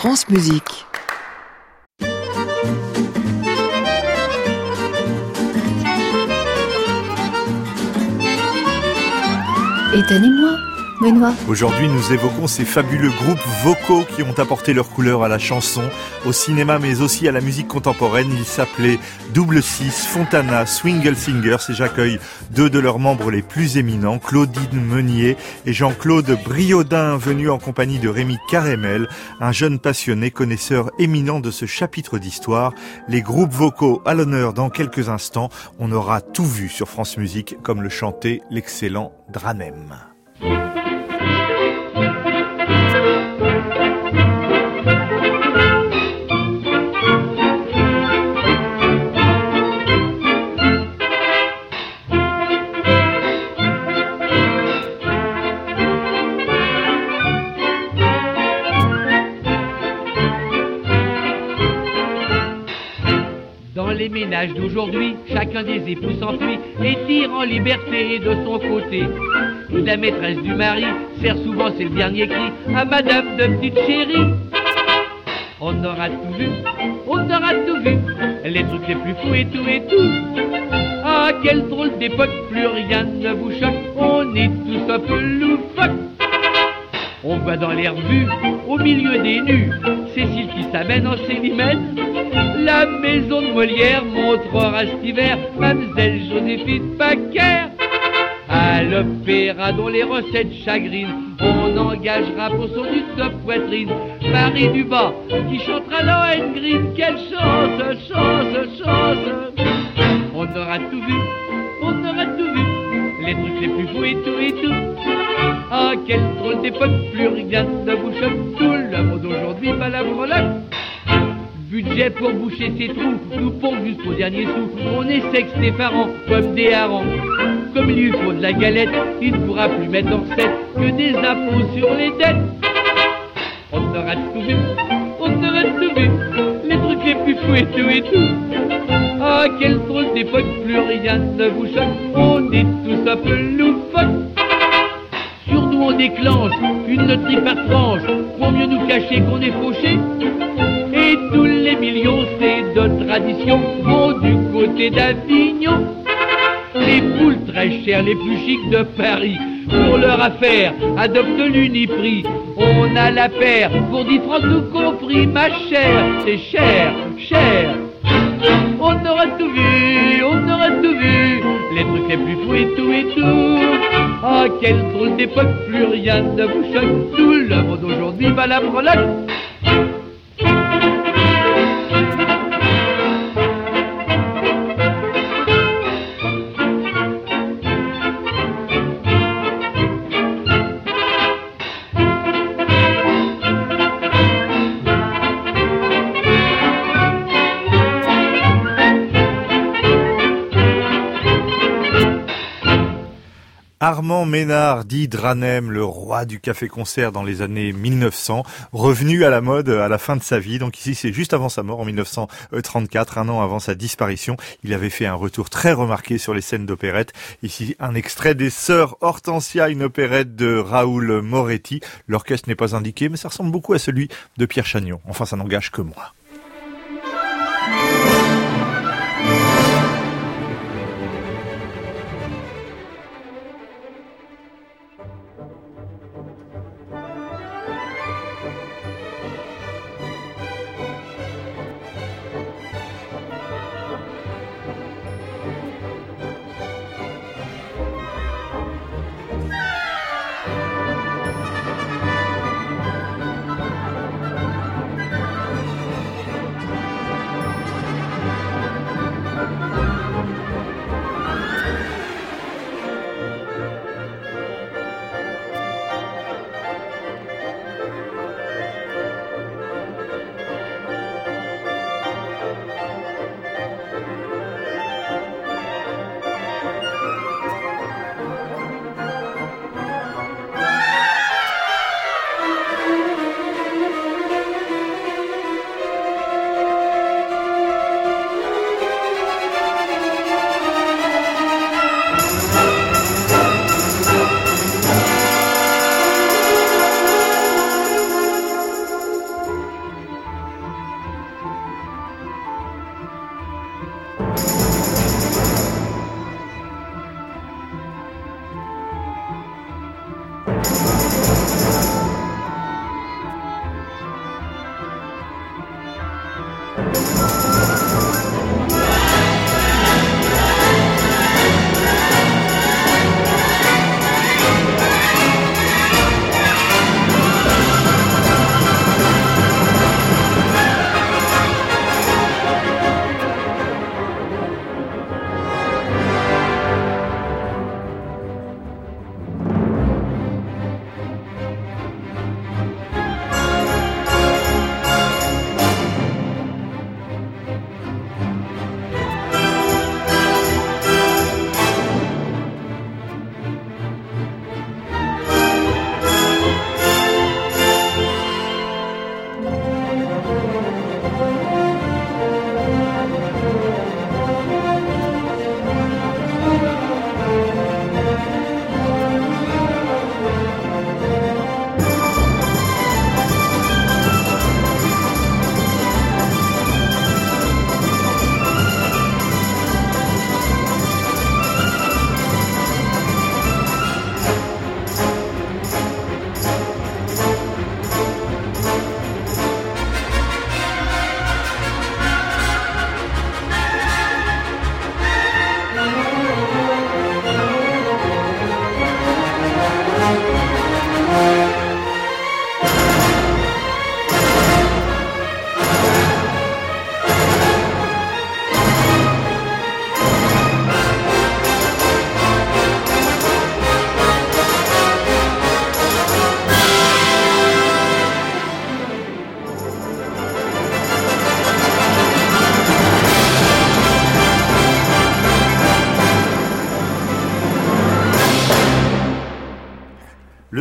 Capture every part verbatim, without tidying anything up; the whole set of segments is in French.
France Musique. Étonnez-moi, Benoît. Aujourd'hui, nous évoquons ces fabuleux groupes vocaux qui ont apporté leur couleur à la chanson, au cinéma, mais aussi à la musique contemporaine. Ils s'appelaient Double Six, Fontana, Swingle Singers, et j'accueille deux de leurs membres les plus éminents, Claudine Meunier et Jean-Claude Briaudin, venus en compagnie de Rémi Caremel, un jeune passionné, connaisseur éminent de ce chapitre d'histoire. Les groupes vocaux à l'honneur dans quelques instants. On aura tout vu sur France Musique, comme le chantait l'excellent Dranem. Les ménages d'aujourd'hui, chacun des époux s'enfuit et tire en liberté de son côté. Et la maîtresse du mari sert souvent ses derniers cris à madame de petite chérie. On aura tout vu, on aura tout vu, les trucs les plus fous et tout et tout. Ah, quelle drôle d'époque, plus rien ne vous choque, on est tous un peu loufoques. On voit dans les revues, au milieu des nus, Cécile qui s'amène en célimène. La maison de Molière montrera cet hiver Mademoiselle Joséphine Paquer. À l'opéra dont les recettes chagrinent, on engagera pour son lutte de poitrine Marie Dubas qui chantera Lohengrin. Quelle chance, chance, chance. On aura tout vu, on aura tout vu, les trucs les plus fous et tout et tout. Ah, quelle drôle d'époque, plus rien ne vous choque, tout le monde aujourd'hui va la breloque. Budget pour boucher ses trous, nous pompons jusqu'au dernier sou. On est sexe effarant comme des harengs. Comme il lui faut de la galette, il ne pourra plus mettre en recette que des impôts sur les dettes. On aura tout vu, on aura tout vu, les trucs les plus fous et tout et tout. Ah, quelle drôle d'époque, plus rien ne vous choque, on est tous un peu loufoques. Sur nous on déclenche une loterie par tranche, pour mieux nous cacher qu'on est fauché. Et tous les millions, c'est de tradition, vont du côté d'Avignon. Les poules très chères, les plus chics de Paris, pour leur affaire, adoptent l'Uniprix. On a la paire, pour dix francs tout compris, ma chère, c'est cher, cher. On aura tout vu, on aura tout vu, les trucs les plus fous et tout et tout. Ah, quelle drôle d'époque, plus rien ne vous choque, tout le monde aujourd'hui va la breloque. Armand Ménard, dit Dranem, le roi du café-concert dans les années mille neuf cents, revenu à la mode à la fin de sa vie. Donc ici, c'est juste avant sa mort, en mille neuf cent trente-quatre, un an avant sa disparition. Il avait fait un retour très remarqué sur les scènes d'opérette. Ici, un extrait des Sœurs Hortensia, une opérette de Raoul Moretti. L'orchestre n'est pas indiqué, mais ça ressemble beaucoup à celui de Pierre Chagnon. Enfin, ça n'engage que moi.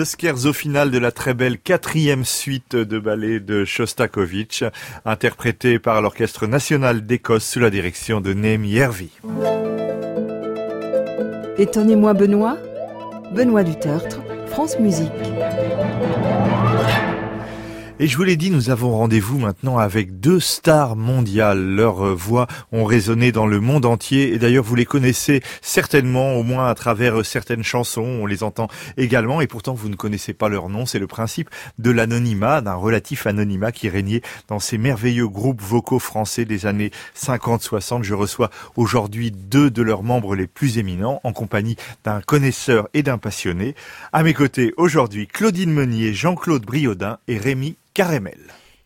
le scherzo final de la très belle quatrième suite de ballet de Shostakovich, interprété par l'Orchestre national d'Écosse sous la direction de Naomi Hervey. Étonnez-moi Benoît, Benoît Dutertre, France Musique. Et je vous l'ai dit, nous avons rendez-vous maintenant avec deux stars mondiales. Leurs voix ont résonné dans le monde entier et d'ailleurs vous les connaissez certainement, au moins à travers certaines chansons, on les entend également et pourtant vous ne connaissez pas leur nom. C'est le principe de l'anonymat, d'un relatif anonymat qui régnait dans ces merveilleux groupes vocaux français des années cinquante soixante. Je reçois aujourd'hui deux de leurs membres les plus éminents en compagnie d'un connaisseur et d'un passionné. À mes côtés aujourd'hui, Claudine Meunier, Jean-Claude Briaudin et Rémi Carémel.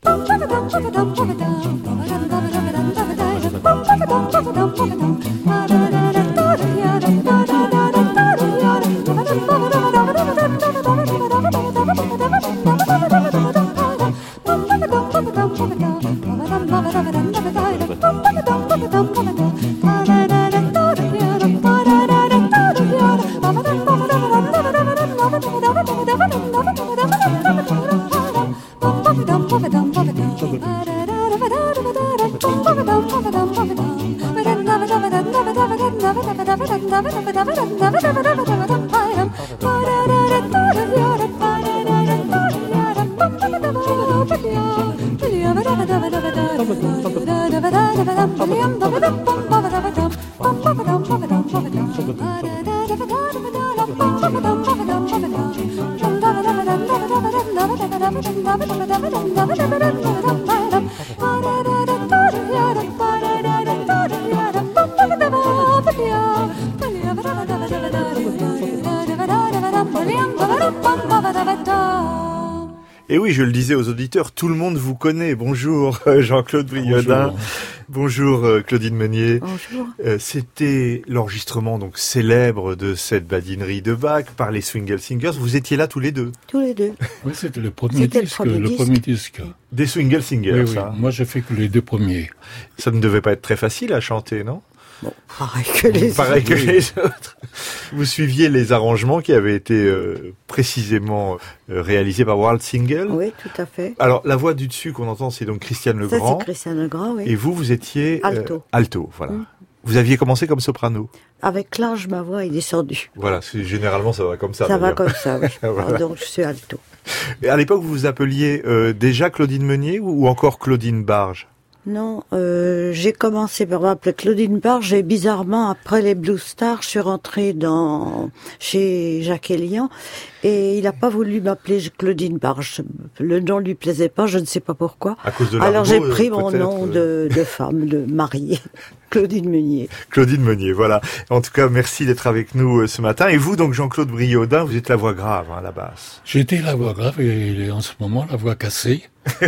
Et oui, je le disais aux auditeurs, tout le monde vous connaît. Bonjour Jean-Claude Briaudin. Bonjour, Bonjour Claudine Meunier. Bonjour. Euh, c'était l'enregistrement donc célèbre de cette badinerie de Bach par les Swingle Singers. Vous étiez là tous les deux. Tous les deux. Oui, c'était le premier C'était disque. le premier Le disque. premier disque. Des Swingle Singers, Oui, oui. hein. Moi, j'ai fait que les deux premiers. Ça ne devait pas être très facile à chanter, non? Bon, pareil que les Pareil autres. que les autres. Vous suiviez les arrangements qui avaient été euh, précisément euh, réalisés par World Single. Oui, tout à fait. Alors, la voix du dessus qu'on entend, c'est donc Christiane Ça, Legrand. c'est Christian Legrand, oui. Et vous, vous étiez... euh, Alto. alto, voilà. Mm. Vous aviez commencé comme soprano. Avec l'âge, ma voix est descendue. Voilà, c'est- généralement ça va comme ça. Ça va d'ailleurs. comme ça, oui. Voilà. Donc, je suis alto. Et à l'époque, vous vous appeliez euh, déjà Claudine Meunier ou, ou encore Claudine Barge? Non, euh, j'ai commencé par m'appeler Claudine Barge et bizarrement, après les Blue Stars, je suis rentrée dans, chez Jacques Elian et il n'a pas voulu m'appeler Claudine Barge. Le nom lui plaisait pas, je ne sais pas pourquoi. À cause de Alors l'argot, j'ai pris euh, mon peut-être, nom euh. de, de femme, de mariée, Claudine Meunier. Claudine Meunier, voilà. En tout cas, merci d'être avec nous euh, ce matin. Et vous, donc Jean-Claude Briaudin, vous êtes la voix grave hein, à la basse. J'étais la voix grave et en ce moment, la voix cassée.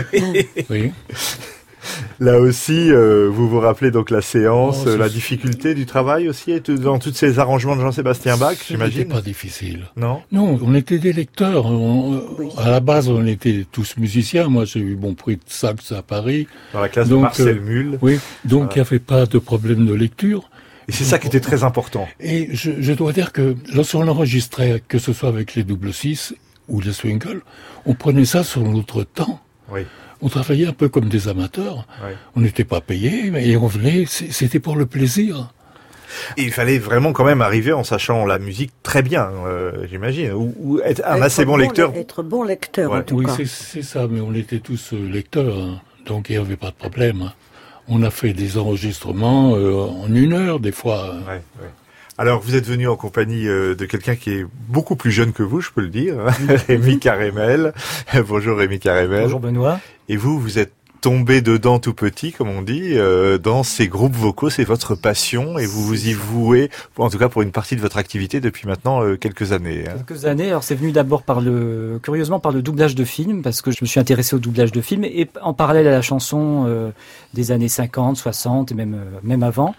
Oui. Là aussi, euh, vous vous rappelez donc la séance, Oh, euh, la c'est- difficulté du travail aussi, et tout- dans tous ces arrangements de Jean-Sébastien Bach, C'était j'imagine. pas difficile. Non? Non, on était des lecteurs. On- Oui. À la base, on était tous musiciens. Moi, j'ai eu mon prix de sax à Paris. Dans la classe de Donc, Marcel euh, Mull. Oui. Donc, il Voilà. n'y avait pas de problème de lecture. Et c'est ça qui était très important. Et je, je dois dire que lorsqu'on enregistrait, que ce soit avec les double six ou les swingles, on prenait ça sur notre temps. Oui. On travaillait un peu comme des amateurs. Ouais. On n'était pas payés, mais on venait, c'est- c'était pour le plaisir. Et il fallait vraiment quand même arriver en sachant la musique très bien, euh, j'imagine, ou, ou être un Être assez bon lecteur. Être bon lecteur, Ouais. en tout Oui, cas. c'est, c'est ça, mais on était tous euh, lecteurs, hein. Donc il n'y avait pas de problème. Hein. On a fait des enregistrements euh, en une heure, des fois. Ouais, ouais. Alors, vous êtes venu en compagnie euh, de quelqu'un qui est beaucoup plus jeune que vous, je peux le dire, Rémi Carémel. Bonjour Rémi Carémel. Bonjour Benoît. Et vous, vous êtes tombé dedans tout petit, comme on dit, euh, dans ces groupes vocaux, c'est votre passion et vous vous y vouez, en tout cas pour une partie de votre activité depuis maintenant euh, quelques années. Hein. Quelques années. Alors c'est venu d'abord par le, curieusement par le doublage de films, parce que je me suis intéressé au doublage de films et en parallèle à la chanson euh, des années cinquante, soixante et même euh, même avant.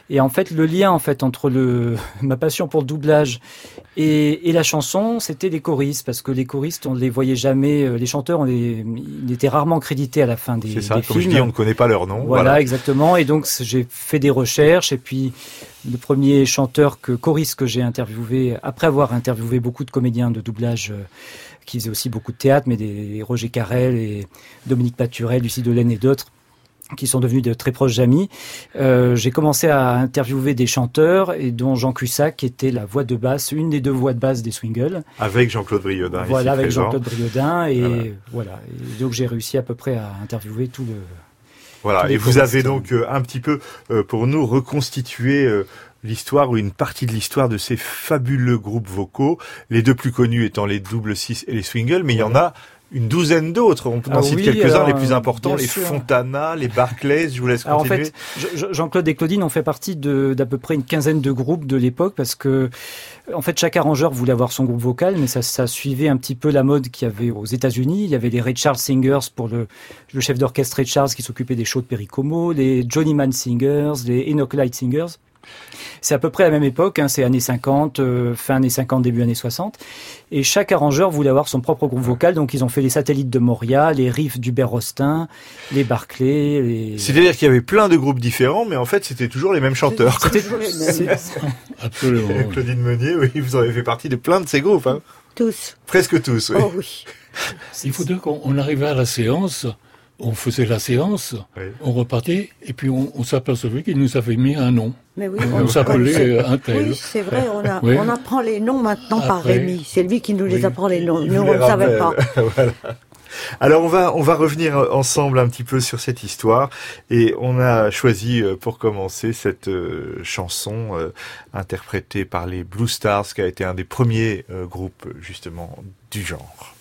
Et en fait, le lien en fait entre le ma passion pour le doublage et, et la chanson, c'était les choristes, parce que les choristes, on les voyait jamais, les chanteurs, on les, ils étaient rarement crédités à la fin des, C'est ça, des comme films. je dis, on ne connaît pas leur nom. Voilà, Voilà. exactement. Et donc, j'ai fait des recherches, et puis le premier chanteur que choriste que j'ai interviewé, après avoir interviewé beaucoup de comédiens de doublage euh, qui faisaient aussi beaucoup de théâtre, mais des Roger Carrel et Dominique Paturel, Lucie Delaine et d'autres, qui sont devenus de très proches amis. Euh, j'ai commencé à interviewer des chanteurs, et dont Jean Cussac, qui était la voix de basse, une des deux voix de basse des Swingles. Avec Jean-Claude Briodin. Voilà, ici avec présent. Jean-Claude Briodin, et Voilà. voilà. Et donc j'ai réussi à peu près à interviewer tout le... Voilà, tous les et vous choristes. avez donc euh, un petit peu, euh, pour nous, reconstitué euh, l'histoire ou une partie de l'histoire de ces fabuleux groupes vocaux, les deux plus connus étant les Double Six et les Swingles, mais il y en a une douzaine d'autres. On peut en Ah citer oui, quelques-uns, alors, les plus importants, bien les sûr. Fontana, les Barclays, je vous laisse Alors en continuer. fait, Je- Je- Jean-Claude et Claudine ont fait partie de d'à peu près une quinzaine de groupes de l'époque, parce que en fait chaque arrangeur voulait avoir son groupe vocal, mais ça, ça suivait un petit peu la mode qu'il y avait aux États-Unis. Il y avait les Ray Charles Singers pour le, le chef d'orchestre Ray Charles qui s'occupait des shows de Perry Como, les Johnny Man Singers, les Enoch Light Singers. C'est à peu près la même époque, hein, c'est années cinquante, euh, fin années cinquante, début années soixante. Et chaque arrangeur voulait avoir son propre groupe vocal, donc ils ont fait les Satellites de Moria, les Riffs d'Hubert Rostin, les Barclay, les... C'est-à-dire qu'il y avait plein de groupes différents, mais en fait, c'était toujours les mêmes chanteurs. C'était- Toujours les mêmes. c'est- Absolument. Et Claudine Meunier, oui, vous avez fait partie de plein de ces groupes, hein. Tous. Presque tous, oui. Oh oui. Il faut dire qu'on on arrivait à la séance, on faisait la séance, Oui. on repartait, et puis on, on s'apercevait qu'il nous avait mis un nom. Mais oui, On s'appelait euh, un tel. Oui, c'est vrai, on, a, Oui. on apprend les noms maintenant par Après. Rémi. C'est lui qui nous les Oui. apprend les noms. Il Nous, vous on les ne savait pas. rappelle. Voilà. Alors on va on va revenir ensemble un petit peu sur cette histoire, et on a choisi euh, pour commencer cette euh, chanson euh, interprétée par les Blue Stars, qui a été un des premiers euh, groupes justement du genre.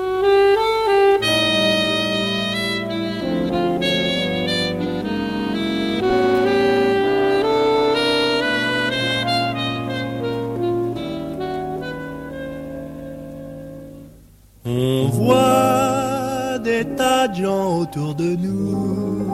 On voit des tas de gens autour de nous,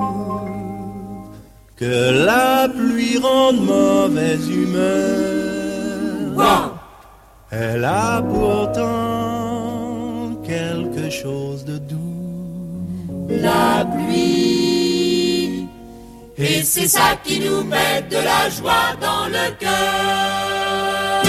que la pluie rend de mauvaise humeur. Elle a pourtant quelque chose de doux. La pluie, et c'est ça qui nous met de la joie dans le cœur.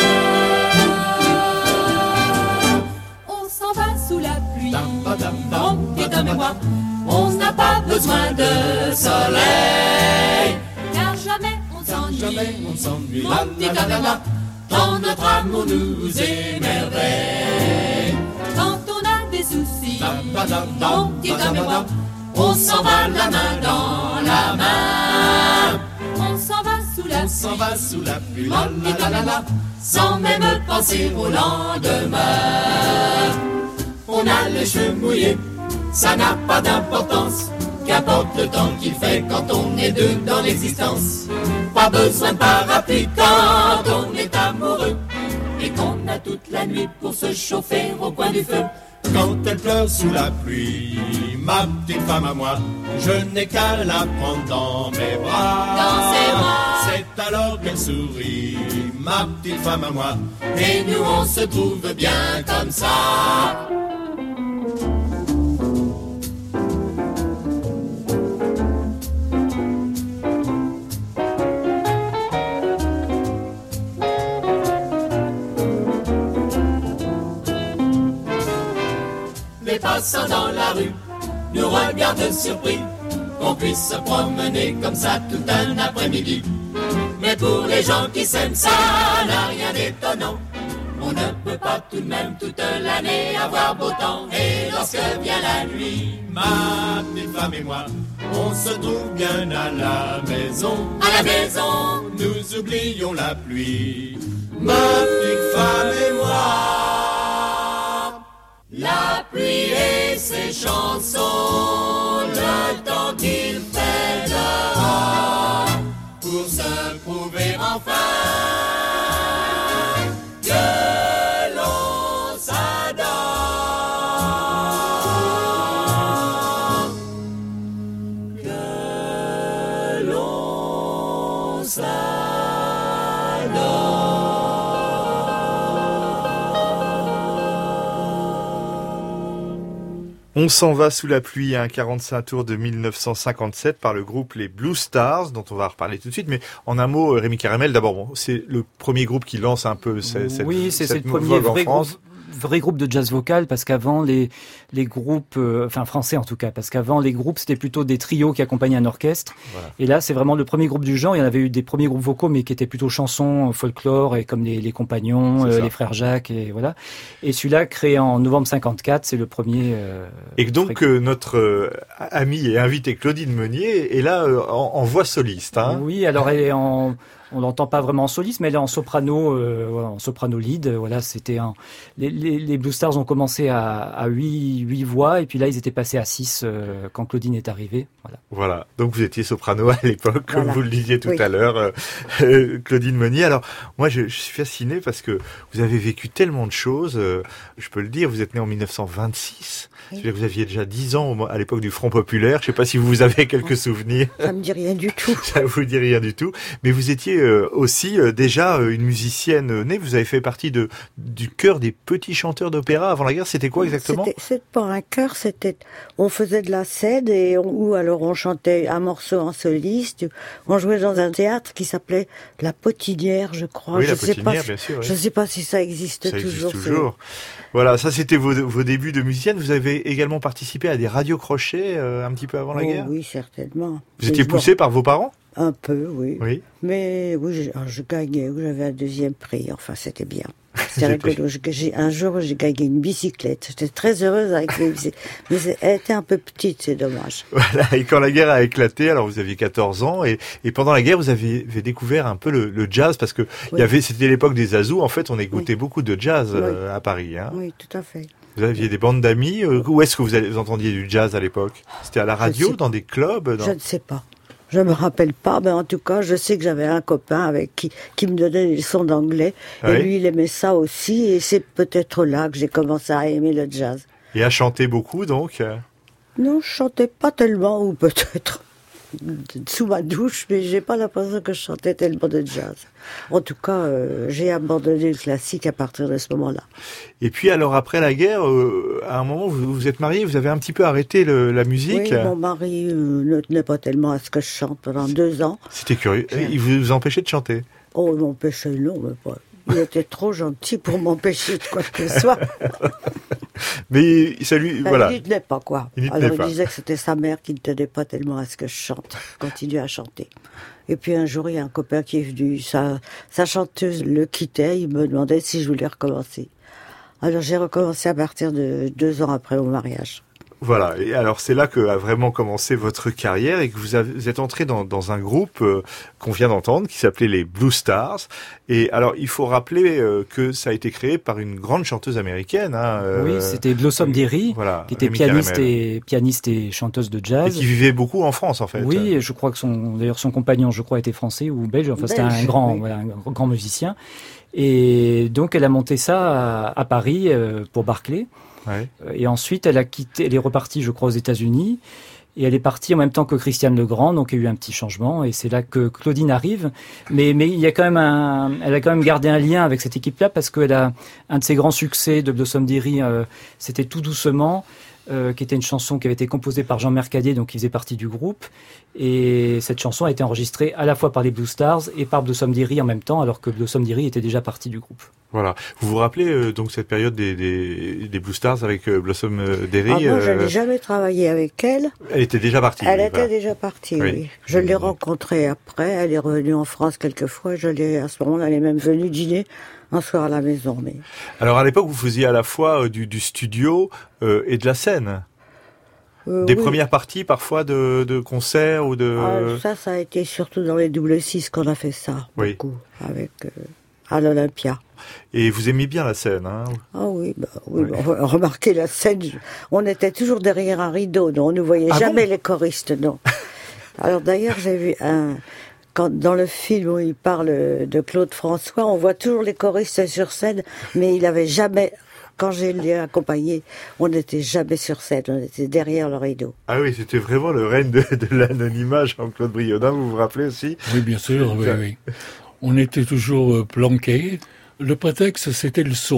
On s'en va sous la pluie, mon petit homme et moi, on n'a pas besoin de soleil, car jamais on s'ennuie, mon petit homme et moi, quand notre amour nous émerveille. Quand on a des soucis, mon petit homme et moi, on s'en va la main dans la main. On s'en va sous la On s'en va sous la pluie, mon petit homme et moi, sans même penser au lendemain. On a les cheveux mouillés, ça n'a pas d'importance, qu'importe le temps qu'il fait quand on est deux dans l'existence. Pas besoin de parapluie quand on est amoureux, et qu'on a toute la nuit pour se chauffer au coin du feu. Quand elle pleure sous la pluie, ma petite femme à moi, je n'ai qu'à la prendre dans mes bras. Dans ses bras. C'est alors qu'elle sourit, ma petite femme à moi. Et nous on se trouve bien comme ça. Les passants dans la rue nous regardent surpris qu'on puisse se promener comme ça tout un après-midi. Mais pour les gens qui s'aiment, ça n'a rien d'étonnant. On ne peut pas tout de même toute l'année avoir beau temps. Et lorsque vient la nuit, Ma petite femme et moi, on se trouve bien à la maison. à la maison, Nous oublions la pluie, ma petite femme et moi. la pluie et ses chansons, le temps qu'il fait dehors, pour se prouver enfin que l'on s'adore, que l'on s'adore. On s'en va sous la pluie, un quarante-cinq tours de mille neuf cent cinquante-sept par le groupe les Blue Stars, dont on va reparler tout de suite. Mais en un mot, Rémi Caramel, d'abord, bon, c'est le premier groupe qui lance un peu cette, cette, oui, c'est, cette c'est le premier vogue en vrai France. Groupe, vrai groupe de jazz vocal, parce qu'avant les les groupes, euh, enfin français en tout cas, parce qu'avant les groupes c'était plutôt des trios qui accompagnaient un orchestre. Voilà. Et là c'est vraiment le premier groupe du genre. Il y en avait eu des premiers groupes vocaux, mais qui étaient plutôt chansons, folklore, et comme les, les Compagnons, euh, les Frères Jacques, et voilà. Et celui-là, créé en novembre cinquante-quatre, c'est le premier. Euh, et donc euh, notre euh, amie et invitée Claudine Meunier est là euh, en, en voix soliste. Hein. Oui, alors elle est en on l'entend pas vraiment en soliste, mais elle est en soprano, euh, en soprano lead. Voilà, c'était un. Les, les, les Blue Stars ont commencé à, à huit, huit voix, et puis là ils étaient passés à six euh, quand Claudine est arrivée. Voilà. Voilà. Donc vous étiez soprano à l'époque, comme voilà. vous le disiez tout oui. à l'heure, euh, euh, Claudine Meunier. Alors moi, je, je suis fasciné parce que vous avez vécu tellement de choses. Euh, je peux le dire, vous êtes né en mille neuf cent vingt-six. Oui. C'est-à-dire que vous aviez déjà dix ans à l'époque du Front Populaire. Je ne sais pas si vous avez quelques souvenirs. Ça me dit rien du tout. Ça vous dit rien du tout. Mais vous étiez euh, aussi euh, déjà euh, une musicienne euh, née. Vous avez fait partie de du chœur des petits chanteurs d'opéra avant la guerre. C'était quoi exactement ? C'était, c'était pas un chœur. C'était on faisait de la scène et on, ou alors on chantait un morceau en soliste. On jouait dans un théâtre qui s'appelait La Potinière, je crois. Oui, je La sais Potinière, pas, bien sûr. Oui. Je ne sais pas si ça existe ça toujours. Existe toujours. Voilà, ça c'était vos, vos débuts de musicienne. Vous avez également participé à des radios crochets euh, un petit peu avant la oh, guerre. Oui, certainement. Vous étiez poussé par vos parents ? Un peu, oui. Oui. Mais oui, je, je gagnais, j'avais un deuxième prix. Enfin, c'était bien. C'était rigolo. J'ai, un jour, j'ai gagné une bicyclette. J'étais très heureuse avec les bicyclettes. Mais elle était un peu petite, c'est dommage. Voilà. Et quand la guerre a éclaté, alors vous aviez quatorze ans, et, et pendant la guerre, vous avez, avez découvert un peu le, le jazz, parce que oui. il y avait, c'était l'époque des Azous. En fait, on écoutait oui. beaucoup de jazz oui. euh, à Paris. Hein. Oui, tout à fait. Vous aviez des bandes d'amis. Où est-ce que vous, allez, vous entendiez du jazz à l'époque ? C'était à la radio, dans des clubs dans... Je ne sais pas. Je me rappelle pas, mais en tout cas, je sais que j'avais un copain avec qui, qui me donnait des leçons d'anglais. Et oui. lui, il aimait ça aussi. Et c'est peut-être là que j'ai commencé à aimer le jazz. Et à chanter beaucoup, donc ? Non, je chantais pas tellement, ou peut-être sous ma douche, mais j'ai pas l'impression que je chantais tellement de jazz. En tout cas, euh, j'ai abandonné le classique à partir de ce moment-là. Et puis alors après la guerre, euh, à un moment vous vous êtes marié, vous avez un petit peu arrêté le, la musique. Oui, mon mari euh, ne tenait pas tellement à ce que je chante pendant deux ans. C'était curieux. Il vous empêchait de chanter ? Oh, il m'empêchait, non, mais pas. Il était trop gentil pour m'empêcher de quoi que ce soit. Mais ça lui, ben, voilà. Il ne tenait pas, quoi. Il Alors il pas. disait que c'était sa mère qui ne tenait pas tellement à ce que je chante. Continuait à chanter. Et puis un jour, il y a un copain qui est venu. Sa, sa chanteuse le quittait. Il me demandait si je voulais recommencer. Alors j'ai recommencé à partir de deux ans après mon mariage. Voilà, et alors c'est là que a vraiment commencé votre carrière et que vous, avez, vous êtes entré dans, dans un groupe euh, qu'on vient d'entendre qui s'appelait les Blue Stars. Et alors il faut rappeler euh, que ça a été créé par une grande chanteuse américaine. Hein, euh, oui, c'était Blossom Dearie, voilà, qui était pianiste et, pianiste et chanteuse de jazz. Et qui vivait beaucoup en France en fait. Oui, et je crois que son, d'ailleurs son compagnon, je crois, était français ou belge. Enfin, belge, c'était un grand, oui. voilà, un grand musicien. Et donc elle a monté ça à, à Paris euh, pour Barclay. Ouais. Et ensuite, elle a quitté, elle est repartie, je crois, aux États-Unis. Et elle est partie en même temps que Christiane Legrand, donc il y a eu un petit changement. Et c'est là que Claudine arrive. Mais, mais il y a quand même un, elle a quand même gardé un lien avec cette équipe-là parce qu'elle a un de ses grands succès de Blossom Dearie, euh, c'était Tout doucement. Euh, qui était une chanson qui avait été composée par Jean Mercadier, donc qui faisait partie du groupe. Et cette chanson a été enregistrée à la fois par les Blue Stars et par Blossom Dearie en même temps, alors que Blossom Dearie était déjà partie du groupe. Voilà. Vous vous rappelez euh, donc cette période des, des, des Blue Stars avec euh, Blossom Dearie ah, Moi, je n'ai euh... jamais travaillé avec elle. Elle était déjà partie. Elle oui, était voilà. déjà partie, oui. oui. Je oui. l'ai rencontrée après. Elle est revenue en France quelques fois. Je l'ai, à ce moment-là, elle est même venue dîner un soir à la maison. Mais... Alors à l'époque, vous faisiez à la fois euh, du, du studio euh, et de la scène. Euh, Des oui. premières parties, parfois, de, de concerts ou de... Ah, ça, ça a été surtout dans les double six qu'on a fait ça, oui. beaucoup, avec, euh, à l'Olympia. Et vous aimez bien la scène, hein ? Ah oui, bah, oui, oui. Bah, remarquez la scène, on était toujours derrière un rideau, donc on ne voyait ah jamais bon les choristes, non. Alors d'ailleurs, j'ai vu un... Quand, dans le film où il parle de Claude François, on voit toujours les choristes sur scène, mais il n'avait jamais... Quand j'ai l'ai accompagné, on n'était jamais sur scène, on était derrière le rideau. Ah oui, c'était vraiment le règne de, de l'anonymat, Jean-Claude Briodin, vous vous rappelez aussi ? Oui, bien sûr, oui, oui. On était toujours planqués. Le prétexte, c'était le son.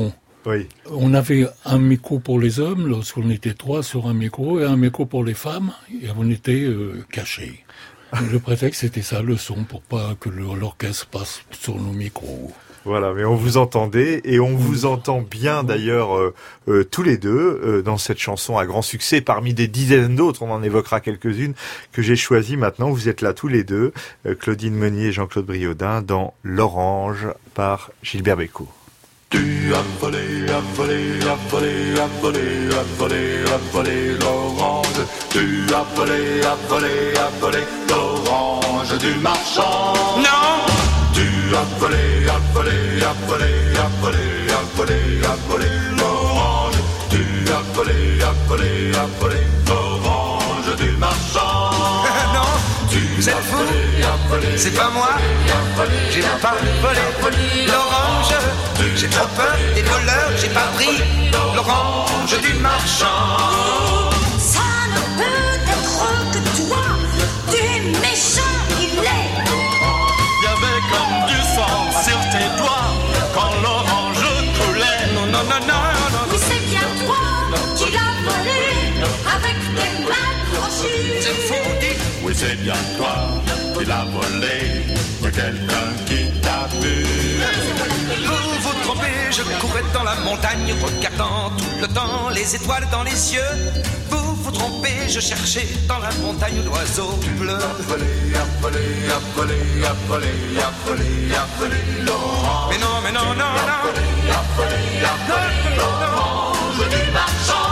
Oui. On avait un micro pour les hommes, lorsqu'on était trois sur un micro, et un micro pour les femmes, et on était euh, cachés. Le prétexte, c'était ça, le son, pour pas que l'orchestre passe sur nos micros. Voilà, mais on vous entendait, et on vous entend bien d'ailleurs euh, euh, tous les deux euh, dans cette chanson à grand succès, parmi des dizaines d'autres, on en évoquera quelques-unes que j'ai choisies maintenant. Vous êtes là tous les deux, euh, Claudine Meunier et Jean-Claude Briaudin, dans L'Orange par Gilbert Bécaud. Tu as volé, as volé, as volé, as volé, as volé, as volé l'orange. Tu as volé, as volé, as volé l'orange du marchand. Non. Tu as volé, as volé, as volé, as volé, as volé, as volé l'orange. Tu as volé, as volé, as volé l'orange du marchand. Non, vous êtes fou, c'est pas moi. J'ai pas volé l'orange. J'ai trop peur des voleurs, j'ai pas pris l'orange du marchand. Ça ne peut être que toi, tu es méchant, il est. Y'avait comme du sang sur tes doigts quand l'orange coulait. Non, non, non, non, non. Oui, c'est bien toi qui l'as volé avec tes mains crochues. C'est fou, dites. Oui, c'est bien toi qui l'as volé. Y'a quelqu'un qui t'a vu. Vous vous trompez, je courais dans la montagne, regardant tout le temps les étoiles dans les cieux. Vous vous trompez, je cherchais dans la montagne l'oiseau bleu. A volé, a volé, a volé, a volé, a volé, a volé l'orange. Mais non, mais non, non, non. A volé, a volé, a volé l'orange du marchand.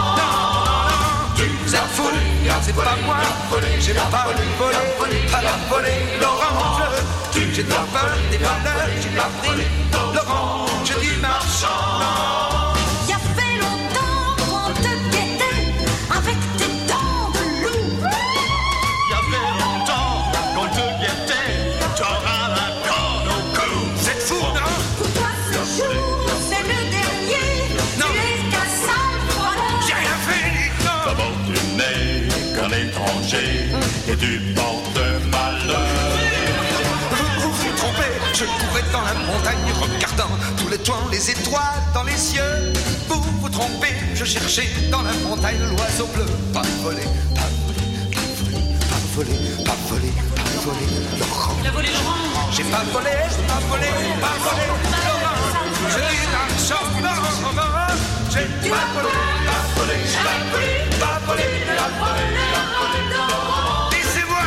Vous êtes fou, c'est pas moi. J'ai pas volé, pas volé l'orange. J'ai trop peur des voleurs, j'ai pas pris l'orange du marchand. Il y a fait longtemps qu'on te guettait avec tes dents de loup. Il y avait longtemps qu'on te guettait, t'auras la corne au cou. Vous êtes fou, non? Pour toi ce jour, c'est le dernier. Non. Tu es qu'un sale voleur. J'ai rien fait, non. D'abord tu n'es qu'un étranger et tu portes malheur. Vous vous trompez, je courais dans la montagne regardant tous les toits, les étoiles dans les cieux. Vous vous trompez, je cherchais dans la montagne l'oiseau bleu. Pas volé, pas volé, pas volé, pas volé, pas volé, pas volé l'orange. Il a volé l'orange. J'ai pas volé, j'ai pas volé, pas volé l'orange. Je dis la chance, non, non, j'ai pas volé, pas volé, pas volé, pas volé, pas volé, pas volé l'orange. Laissez-moi,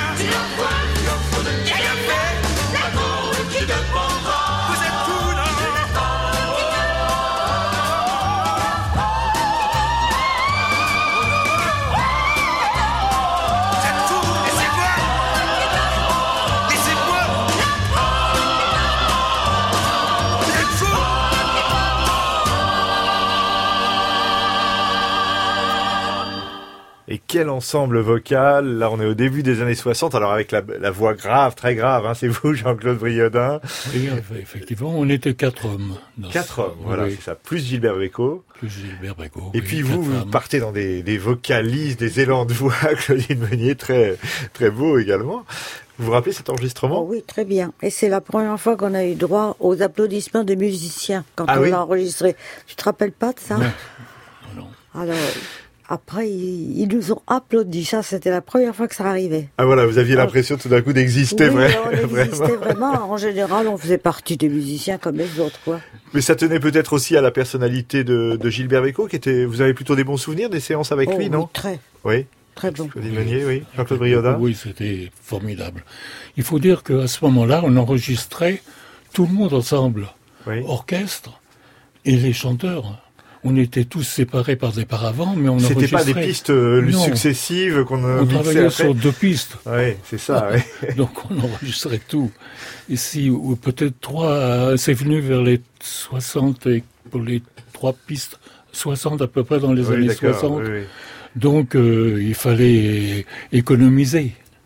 j'ai rien fait. Qui te prendra. Vous êtes fous, non? Vous êtes fous, laissez-moi. Laissez-moi. Vous êtes fous. Et quel ensemble vocal. Là, on est au début des années soixante, alors avec la, la voix grave, très grave, hein, c'est vous, Jean-Claude Briaudin. Oui, effectivement, on était quatre hommes. Quatre ce... hommes, voilà, oui. c'est ça, plus Gilbert Bécaud. Plus Gilbert Bécaud. Et oui, puis vous, vous femmes. partez dans des, des vocalises, des élans de voix, Claudine Meunier, très, très beau également. Vous vous rappelez cet enregistrement? Oh oui, très bien. Et c'est la première fois qu'on a eu droit aux applaudissements des musiciens quand Ah on oui l'a enregistré. Tu te rappelles pas de ça? Non. Non. Alors, après, ils, ils nous ont applaudi. Ça, c'était la première fois que ça arrivait. Ah voilà, vous aviez l'impression tout d'un coup d'exister oui, vrai, on existait vraiment. vraiment. En général, on faisait partie des musiciens comme les autres, quoi. Mais ça tenait peut-être aussi à la personnalité de, de Gilbert Bécaud, qui était, vous avez plutôt des bons souvenirs des séances avec Oh, lui, oui, non? très, Oui. très bon. Claudine Meunier, oui. Jean-Claude Briaudin. Oui, c'était formidable. Il faut dire qu'à ce moment-là, on enregistrait tout le monde ensemble. Oui. Orchestre et les chanteurs. On était tous séparés par des paravents, mais on C'était enregistrait. pas des pistes euh, Non. successives qu'on euh, On mixait travaillait après. sur deux pistes. Oui, c'est ça, oui. Donc on enregistrait tout. Ici, ou peut-être trois, euh, c'est venu vers les soixante, et pour les trois pistes, soixante à peu près dans les Oui, années d'accord, soixante. oui, oui. Donc euh, il fallait économiser.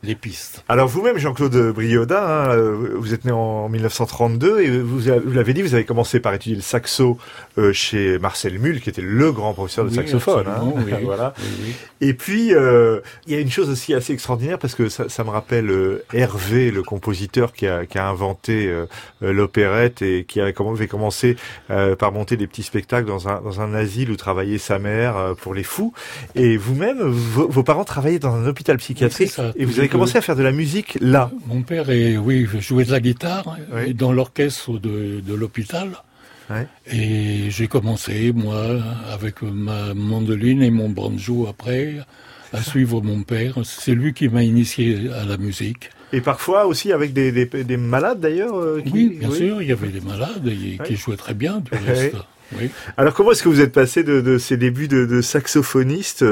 les pistes. Alors vous-même, Jean-Claude Briodin, hein, vous êtes né en mille neuf cent trente-deux et vous, avez, vous l'avez dit, vous avez commencé par étudier le saxo euh, chez Marcel Mull, qui était le grand professeur de oui, saxophone. Hein, oui, voilà. Oui, oui. Et puis, euh, il y a une chose aussi assez extraordinaire, parce que ça, ça me rappelle euh, Hervé, le compositeur qui a, qui a inventé euh, l'opérette et qui avait commencé euh, par monter des petits spectacles dans un, dans un asile où travaillait sa mère euh, pour les fous. Et vous-même, vos, vos parents travaillaient dans un hôpital psychiatrique ça, et vous avez commencé à faire de la musique là. Mon père est, oui, jouait de la guitare oui. dans l'orchestre de, de l'hôpital. Ouais. Et j'ai commencé, moi, avec ma mandoline et mon banjo après, à suivre mon père. C'est lui qui m'a initié à la musique. Et parfois aussi avec des, des, des malades d'ailleurs euh, qui... Oui, bien oui. sûr, il y avait des malades et, ouais. qui jouaient très bien, du reste. Oui. Alors comment est-ce que vous êtes passé de, de ces débuts de, de saxophoniste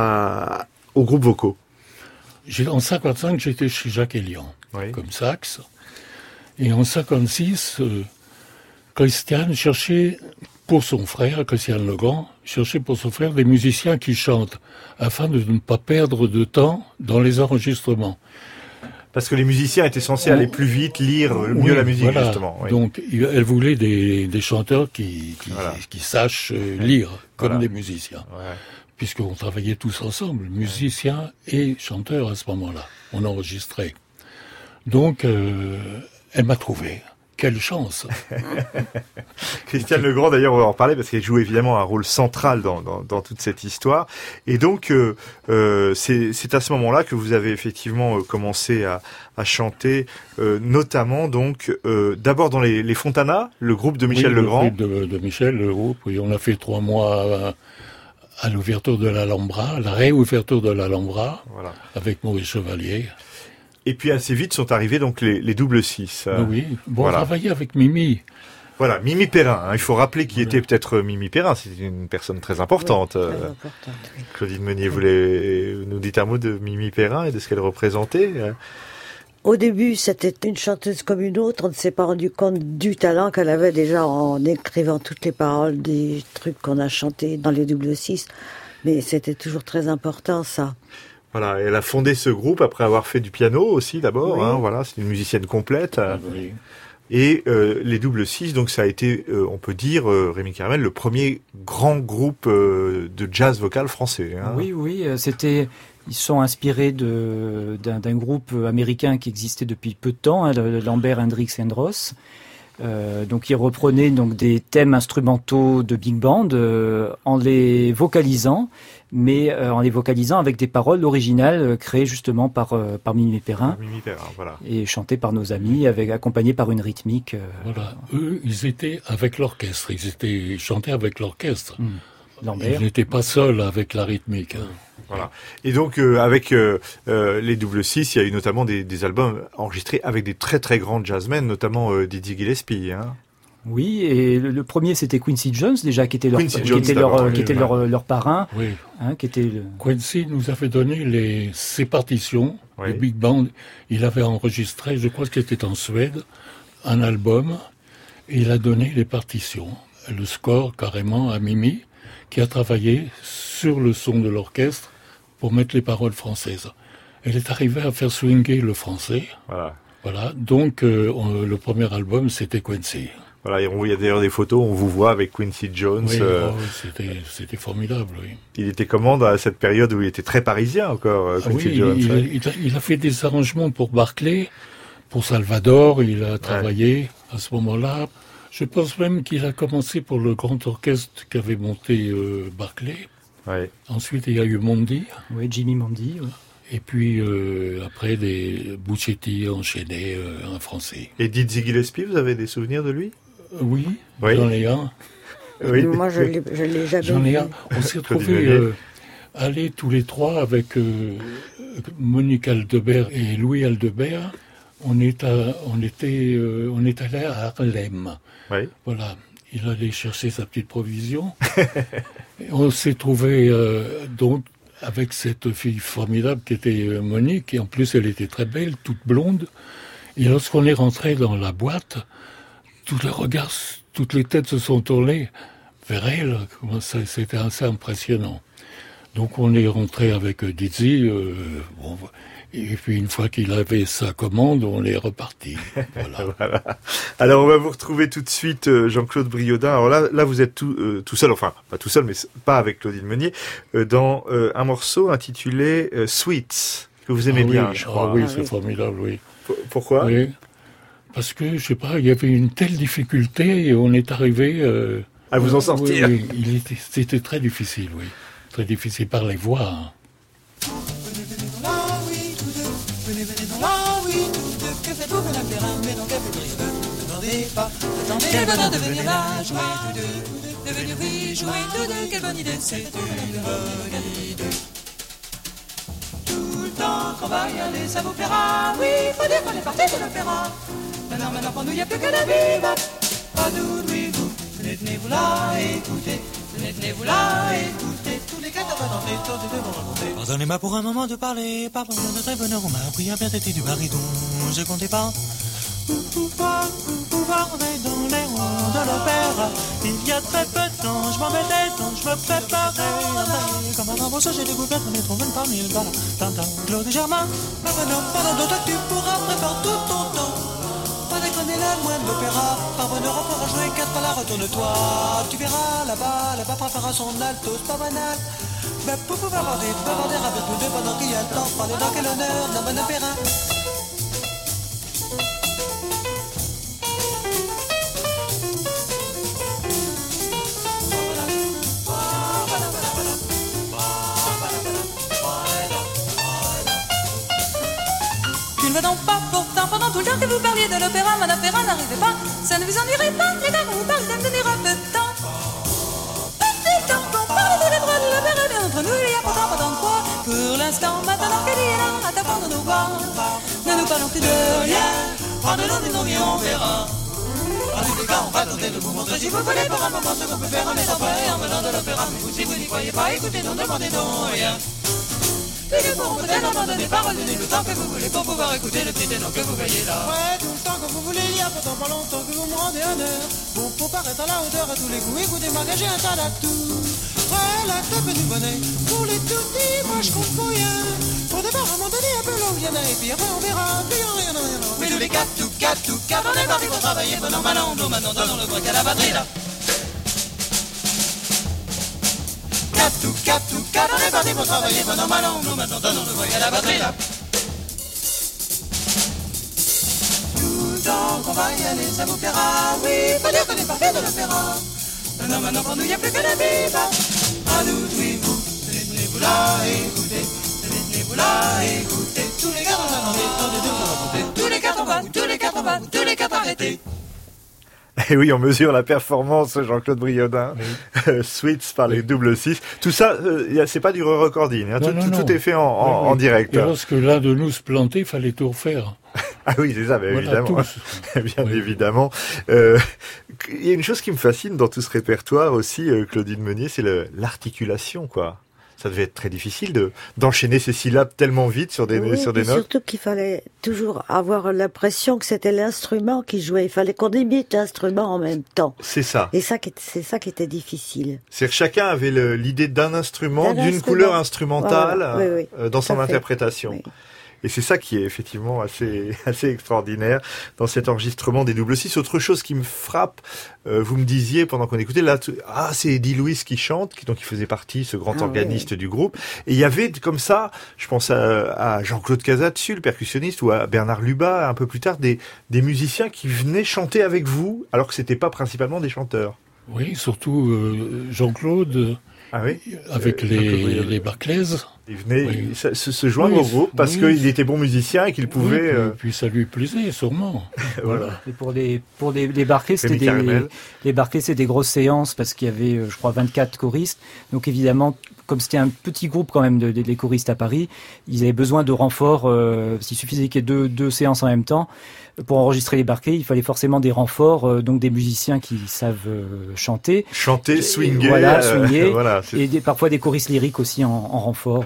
à, au groupe vocaux? En cinquante-cinq, j'étais chez Jacques Elian, oui. comme sax. Et en cinquante-six, euh, Christian cherchait pour son frère, Christian Legrand, cherchait pour son frère des musiciens qui chantent, afin de ne pas perdre de temps dans les enregistrements. Parce que les musiciens étaient censés On... aller plus vite, lire mieux oui, la musique, voilà. justement. Oui. Donc, elle voulait des, des chanteurs qui, qui, voilà. qui sachent lire, comme voilà. des musiciens. Ouais. Puisqu'on travaillait tous ensemble, musiciens et chanteurs à ce moment-là. On enregistrait. Donc, euh, elle m'a trouvé. Quelle chance. Christian Legrand, d'ailleurs, on va en parler parce qu'elle joue évidemment un rôle central dans, dans, dans toute cette histoire. Et donc, euh, euh, c'est, c'est à ce moment-là que vous avez effectivement euh, commencé à, à chanter, euh, notamment donc euh, d'abord dans les, les Fontana, le groupe de Michel oui, Legrand. Le groupe de, de Michel, le groupe. Oui, on a fait trois mois à, à l'ouverture de l'Alhambra, la réouverture de l'Alhambra, voilà. avec Maurice Chevalier. Et puis assez vite sont arrivés donc les, les double six. Euh, oui, bon, voilà. On travaillait avec Mimi. Voilà, Mimi Perrin. Hein. Il faut rappeler qui voilà. était peut-être Mimi Perrin. C'était une personne très importante. Oui, très euh, importante oui. Claudine Meunier, vous voulez nous dire un mot de Mimi Perrin et de ce qu'elle représentait? Au début, c'était une chanteuse comme une autre. On ne s'est pas rendu compte du talent qu'elle avait déjà en écrivant toutes les paroles des trucs qu'on a chantés dans les double six. Mais c'était toujours très important, ça. Voilà, elle a fondé ce groupe après avoir fait du piano aussi d'abord. Oui. Hein, voilà, c'est une musicienne complète. Oui. Et euh, les double six, donc ça a été, euh, on peut dire, euh, Rémi Caramel, le premier grand groupe euh, de jazz vocal français. Hein. Oui, oui, c'était. Ils sont inspirés de d'un, d'un groupe américain qui existait depuis peu de temps, hein, le Lambert Hendricks and Ross. Euh, donc ils reprenaient donc des thèmes instrumentaux de big band euh, en les vocalisant, mais euh, en les vocalisant avec des paroles originales euh, créées justement par euh, par Mimi Perrin, Mimi Perrin voilà. et chantées par nos amis, avec accompagnées par une rythmique. Euh, voilà, eux ils étaient avec l'orchestre, ils étaient chantés avec l'orchestre. Mmh. Lambert. Ils n'étaient pas seuls avec la rythmique. Hein. Voilà. Et donc euh, avec euh, euh, les double six, il y a eu notamment des, des albums enregistrés avec des très très grands jazzmen, notamment euh, Dizzy Gillespie. Hein. Oui, et le, le premier c'était Quincy Jones déjà, qui était leur, Quincy qui Jones, était leur, oui, qui était oui. leur, leur parrain. Oui. Hein, qui était le... Quincy nous avait donné les, ses partitions, oui. le big band. Il avait enregistré, je crois que c'était en Suède, un album. Et il a donné les partitions, le score carrément à Mimi, qui a travaillé sur le son de l'orchestre pour mettre les paroles françaises. Elle est arrivée à faire swinger le français. Voilà. Voilà. Donc, euh, on, le premier album, c'était Quincy. Voilà, et on, il y a d'ailleurs des photos, on vous voit avec Quincy Jones. Oui, euh... oh, c'était, c'était formidable, oui. Il était comment à cette période où il était très parisien encore, Quincy ah oui, Jones? Il, ouais. il, il, a, il a fait des arrangements pour Barclay, pour Salvador, il a travaillé ouais. à ce moment-là. Je pense même qu'il a commencé pour le grand orchestre qu'avait monté euh, Barclay. Ouais. Ensuite, il y a eu Mondi. Oui, Jimmy Mondi. Ouais. Et puis, euh, après, des Buccetti enchaînés, euh, un français. Et Dizzy Gillespie, vous avez des souvenirs de lui? euh, Oui, oui. J'en ai un. Oui. Moi, je l'ai, je l'ai jamais J'en ai vu. un. On s'est retrouvés euh, aller tous les trois avec euh, Monique Aldebert et Louis Aldebert. On, est à, on, était, euh, on est allé à Harlem. Oui. Voilà. Il allait chercher sa petite provision. Et on s'est trouvé euh, donc avec cette fille formidable qui était euh, Monique, et en plus elle était très belle, toute blonde. Et lorsqu'on est rentré dans la boîte, tous les regards, toutes les têtes se sont tournées vers elle. Ça, c'était assez impressionnant. Donc on est rentré avec Dizzy, euh, bon, et puis une fois qu'il avait sa commande, on est reparti. Voilà. Voilà. Alors on va vous retrouver tout de suite, euh, Jean-Claude Briaudin. Alors là, là vous êtes tout, euh, tout seul, enfin pas tout seul, mais pas avec Claudine Meunier, euh, dans euh, un morceau intitulé euh, Sweets, que vous aimez ah bien, oui, je crois. Ah oui, ah, c'est oui. formidable, oui. P- pourquoi? Oui, parce que, je sais pas, il y avait une telle difficulté et on est arrivé... Euh, à vous en sortir. Oui, oui, il était, c'était très difficile, oui. Très difficile par les voix. Hein. Venez, venez dans la oui, tout de que faites-vous, venez faire un mais donc café ne demandez pas, attendez, quel bonheur de venir là, jouer tous deux, de venir oui, jouer tous deux, quelle bonne idée, c'est une bonne idée. Tout le temps qu'on va y aller, ça vous plaira, oui, faut dire qu'on est parti de l'opéra. Maintenant, maintenant, pour nous, y a plus que la vie, pas nous, oui, vous, venez, tenez-vous là, écoutez, venez, tenez-vous là, écoutez, tous les quatre vont danser, tous les deux vont raconter. Pardonnez-moi pour un moment de parler, pardon de très bonheur, on m'a appris à bien traiter du baryton, je comptais pas. Pouvoir, pouvoir, on est dans les ronds de l'opéra. Il y a très peu de temps, je m'en mettais tant, je me préparais. Comme un morceau, j'ai découvert qu'on est trop bonne parmi le ballon. Tintin, Claude Germain, pardon, pardon, d'autres tu pourras préparer tout ton temps. Pas déconner la loin de l'opéra. Par bonheur, on pourra jouer quatre pas là, retourne-toi. Tu verras là-bas, là-bas préférera son alto, c'est pas banal. Mais pour pouvoir bavarder, bavarder avec nous deux pendant qu'il y a le temps, parler dans quel honneur d'un bon opéra. Je ne veux donc pas pourtant, pendant tout le temps que vous parliez de l'opéra, mon opéra n'arrivait pas, ça ne vous ennuierait pas, les gars, on vous parle de me donner un peu de temps. Petit temps qu'on parle de les droits de l'opéra, mais entre nous, il y a pourtant pas tant de quoi. Pour l'instant, maintenant qu'elle y est là, à t'apprendre de nous voir, ne nous parlons plus de rien, prends-le des noms et on verra. En tous les cas, on va tenter de vous montrer si vous voulez par un moment ce qu'on peut faire en étant prêt, en venant de l'opéra, mais vous, si vous n'y croyez pas, écoutez, non, demandez non, rien. Et nous pourrons peut-être entendre des paroles, donnez le temps que vous voulez pour pouvoir écouter le petit ténor que vous voyez là. Ouais, tout le temps que vous voulez, il y a pourtant pas longtemps que vous me rendez honneur. Bon, pour paraître à la hauteur à tous les coups, écoutez-moi que j'ai un tas d'atouts. Ouais, la tête du bonnet, pour les tout petits, moi je compte pour rien. Pour d'abord à un moment donné, un peu là où il y en a, et puis après on verra, plus rien, rien, rien, rien. Mais tous les quatre, tout quatre, tout quatre, on est parti pour travailler, bon an, mal an, l'eau, maintenant donnons le break à la batterie là. Tout, quatre, tout, quatre, on est parti pour travailler pendant mal an, nous maintenant donnons le break à la batterie là. Tout le temps qu'on va y aller, ça vous plaira, oui, faut dire qu'on est parti de l'opéra. Maintenant, maintenant pour nous, y a plus que la vie, bah. À nous, oui, vous, tenez-vous là, écoutez, tenez-vous là, écoutez. Tous les quatre, on va demander, tous les deux, on va raconter. Tous les quatre, on va, tous les quatre, on va, tous les quatre, arrêtez. Et oui, on mesure la performance, Jean-Claude Briaudin. Oui. Sweets par les double six. Tout ça, euh, c'est pas du recording. Hein. Non, tout, non, tout, non. tout est fait en, en, oui, en direct. Et lorsque l'un de nous se plantait, il fallait tout refaire. Ah oui, c'est ça, mais voilà, évidemment. Bien oui. évidemment. Euh, il y a une chose qui me fascine dans tout ce répertoire aussi, euh, Claudine Meunier, c'est le, l'articulation, quoi. Ça devait être très difficile de d'enchaîner ces syllabes tellement vite sur des oui, sur des notes. Surtout qu'il fallait toujours avoir l'impression que c'était l'instrument qui jouait. Il fallait qu'on imite l'instrument en même temps. C'est ça. Et ça, c'est ça qui était difficile. C'est que chacun avait le, l'idée d'un instrument, d'un d'une instrument. couleur instrumentale voilà. oui, oui. Euh, dans son interprétation. Oui. Et c'est ça qui est effectivement assez assez extraordinaire dans cet enregistrement des double six. Autre chose qui me frappe, euh, vous me disiez pendant qu'on écoutait là, t- ah c'est Eddie Lewis qui chante, qui donc il faisait partie ce grand ah, organiste oui. du groupe. Et il y avait comme ça, je pense à, à Jean-Claude Casatsu, le percussionniste, ou à Bernard Lubat un peu plus tard, des des musiciens qui venaient chanter avec vous, alors que c'était pas principalement des chanteurs. Oui, surtout euh, Jean-Claude. Ah oui, avec euh, les, les Barclays. Il venait oui. se, se joindre oui, au groupe parce oui. qu'il était bon musicien et qu'il pouvait. Oui, puis, euh... puis ça lui plaisait sûrement. Voilà. Et pour les pour les, les Barclays, c'était des les Barclays, c'était des grosses séances parce qu'il y avait, je crois, vingt-quatre choristes. Donc évidemment, comme c'était un petit groupe quand même de, de, des choristes à Paris, ils avaient besoin de renforts. Euh, s'il suffisait qu'il y ait deux deux séances en même temps. Pour enregistrer les Barclays, il fallait forcément des renforts, euh, donc des musiciens qui savent euh, chanter. Chanter, swinguer. Voilà, swinguer. Euh, voilà, et des, parfois des choristes lyriques aussi en, en renfort. Euh.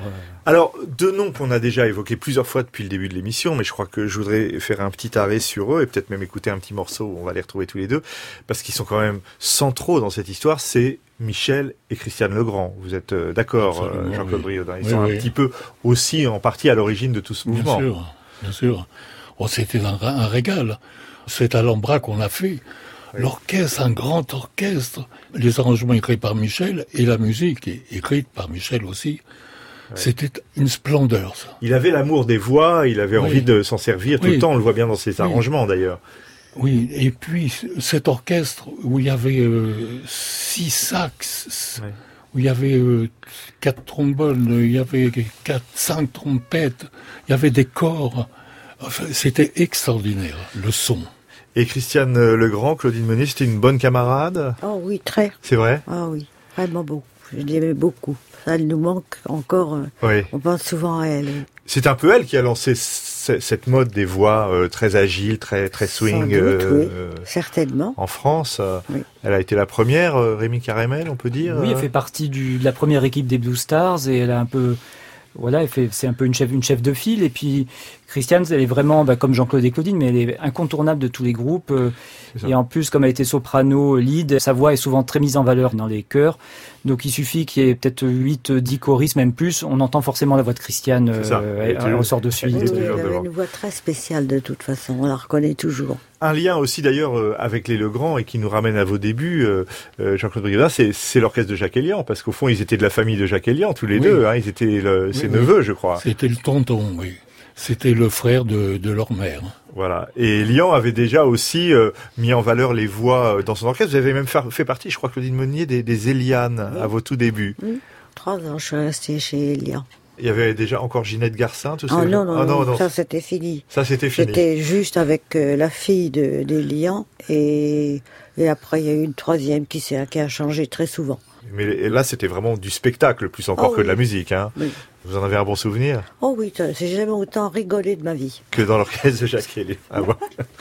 Alors, deux noms qu'on a déjà évoqués plusieurs fois depuis le début de l'émission, mais je crois que je voudrais faire un petit arrêt sur eux et peut-être même écouter un petit morceau où on va les retrouver tous les deux, parce qu'ils sont quand même centraux dans cette histoire, c'est Michel et Christiane Legrand. Vous êtes euh, d'accord, euh, Jean-Claude oui. Briodin? Ils oui, sont oui. un petit peu aussi en partie à l'origine de tout ce mouvement. Bien sûr, bien sûr. Oh, c'était un, un régal. C'est à l'Ambra qu'on a fait. Oui. L'orchestre, un grand orchestre. Les arrangements écrits par Michel et la musique écrite par Michel aussi. Ouais. C'était une splendeur, ça. Il avait l'amour des voix, il avait oui. envie de s'en servir tout oui. le temps. On le voit bien dans ses arrangements, oui. d'ailleurs. Oui, et puis cet orchestre où il y avait euh, six sax, oui. où il y avait euh, quatre trombones, il y avait quatre, cinq trompettes, il y avait des corps. Enfin, c'était extraordinaire, le son. Et Christiane Legrand, Claudine Meunier, c'était une bonne camarade? Oh oui, très. C'est vrai? Ah oui, vraiment beaucoup. Je l'aimais beaucoup. Ça nous manque encore. Oui. On pense souvent à elle. C'est un peu elle qui a lancé c- cette mode des voix euh, très agiles, très très swing. Sans doute, euh, oui. Certainement. En France, euh, oui. Elle a été la première, euh, Rémi Caramel, on peut dire. Oui, elle fait partie du, de la première équipe des Blue Stars et elle a un peu, voilà, elle fait, c'est un peu une chef, une chef de file. Et puis Christiane, elle est vraiment, bah, comme Jean-Claude et Claudine, mais elle est incontournable de tous les groupes. Euh, et en plus, comme elle était soprano, lead, sa voix est souvent très mise en valeur dans les chœurs. Donc il suffit qu'il y ait peut-être huit, dix choristes, même plus. On entend forcément la voix de Christiane, euh, elle, elle ressort de suite. Oui, elle avait une voix très spéciale de toute façon, on la reconnaît toujours. Un lien aussi d'ailleurs euh, avec les Legrand et qui nous ramène à vos débuts, euh, euh, Jean-Claude Briodin, c'est, c'est l'orchestre de Jacques Elian, parce qu'au fond ils étaient de la famille de Jacques Elian tous les oui. deux, hein, ils étaient le, oui, ses oui. neveux je crois. C'était le tonton, oui. C'était le frère de, de leur mère. Voilà. Et Elian avait déjà aussi euh, mis en valeur les voix euh, dans son orchestre. Vous avez même fait, fait partie, je crois, Claudine Meunier, des, des Élianes oui. à vos tout débuts. Oui. Trois ans, je suis restée chez Elian. Il y avait déjà encore Ginette Garcin, tout ça. Oh non, non, ah, non, non, ça c'était fini. Ça c'était fini. C'était juste avec euh, la fille de, d'Elian et, et après il y a eu une troisième qui, s'est, qui a changé très souvent. Mais là c'était vraiment du spectacle, plus encore oh, que oui. de la musique. Hein. Oui. Vous en avez un bon souvenir? Oh oui, j'ai jamais autant rigolé de ma vie. Que dans l'orchestre de Jacques Elian. Ah bon.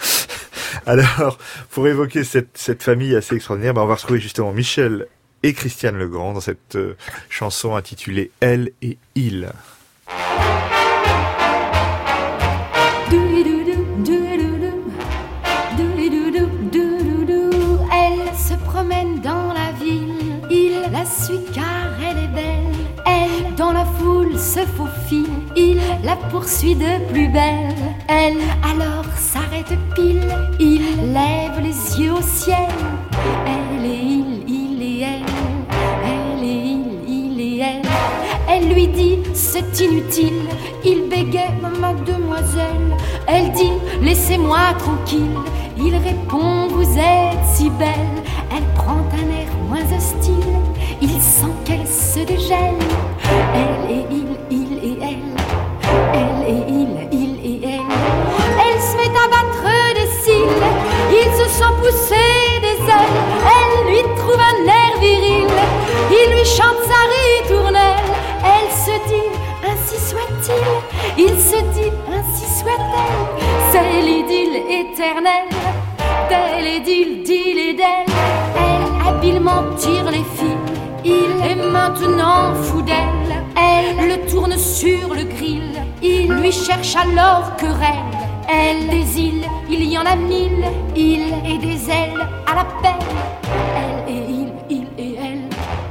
Alors, pour évoquer cette, cette famille assez extraordinaire, bah on va retrouver justement Michel et Christiane Legrand dans cette euh, chanson intitulée « Elle et il ». Elle se promène dans la ville, il la suit car elle est belle. Elle, dans la foule, se faufile, il la poursuit de plus belle. Elle, alors, s'arrête pile, il lève les yeux au ciel. Elle et il, il et elle, elle et il, il et elle. Elle lui dit, c'est inutile, il bégaye, mademoiselle. Elle dit, laissez-moi tranquille, il répond, vous êtes si belle. Elle prend un air moins hostile, il sent qu'elle se dégèle. Elle et il, il et elle, elle et il, il et elle. Elle se met à battre des cils, il se sent pousser des ailes. Elle lui trouve un air viril, il lui chante sa ritournelle. Elle se dit, ainsi soit-il, il se dit, ainsi soit-elle. C'est l'idylle éternelle, d'elle et d'il, d'il et d'elle. Elle habilement tire les fils, il est maintenant fou d'elle. Elle le tourne sur le grill, il lui cherche alors querelle. Elle des îles, il y en a mille, il et des ailes à la peine. Elle et il, il et elle,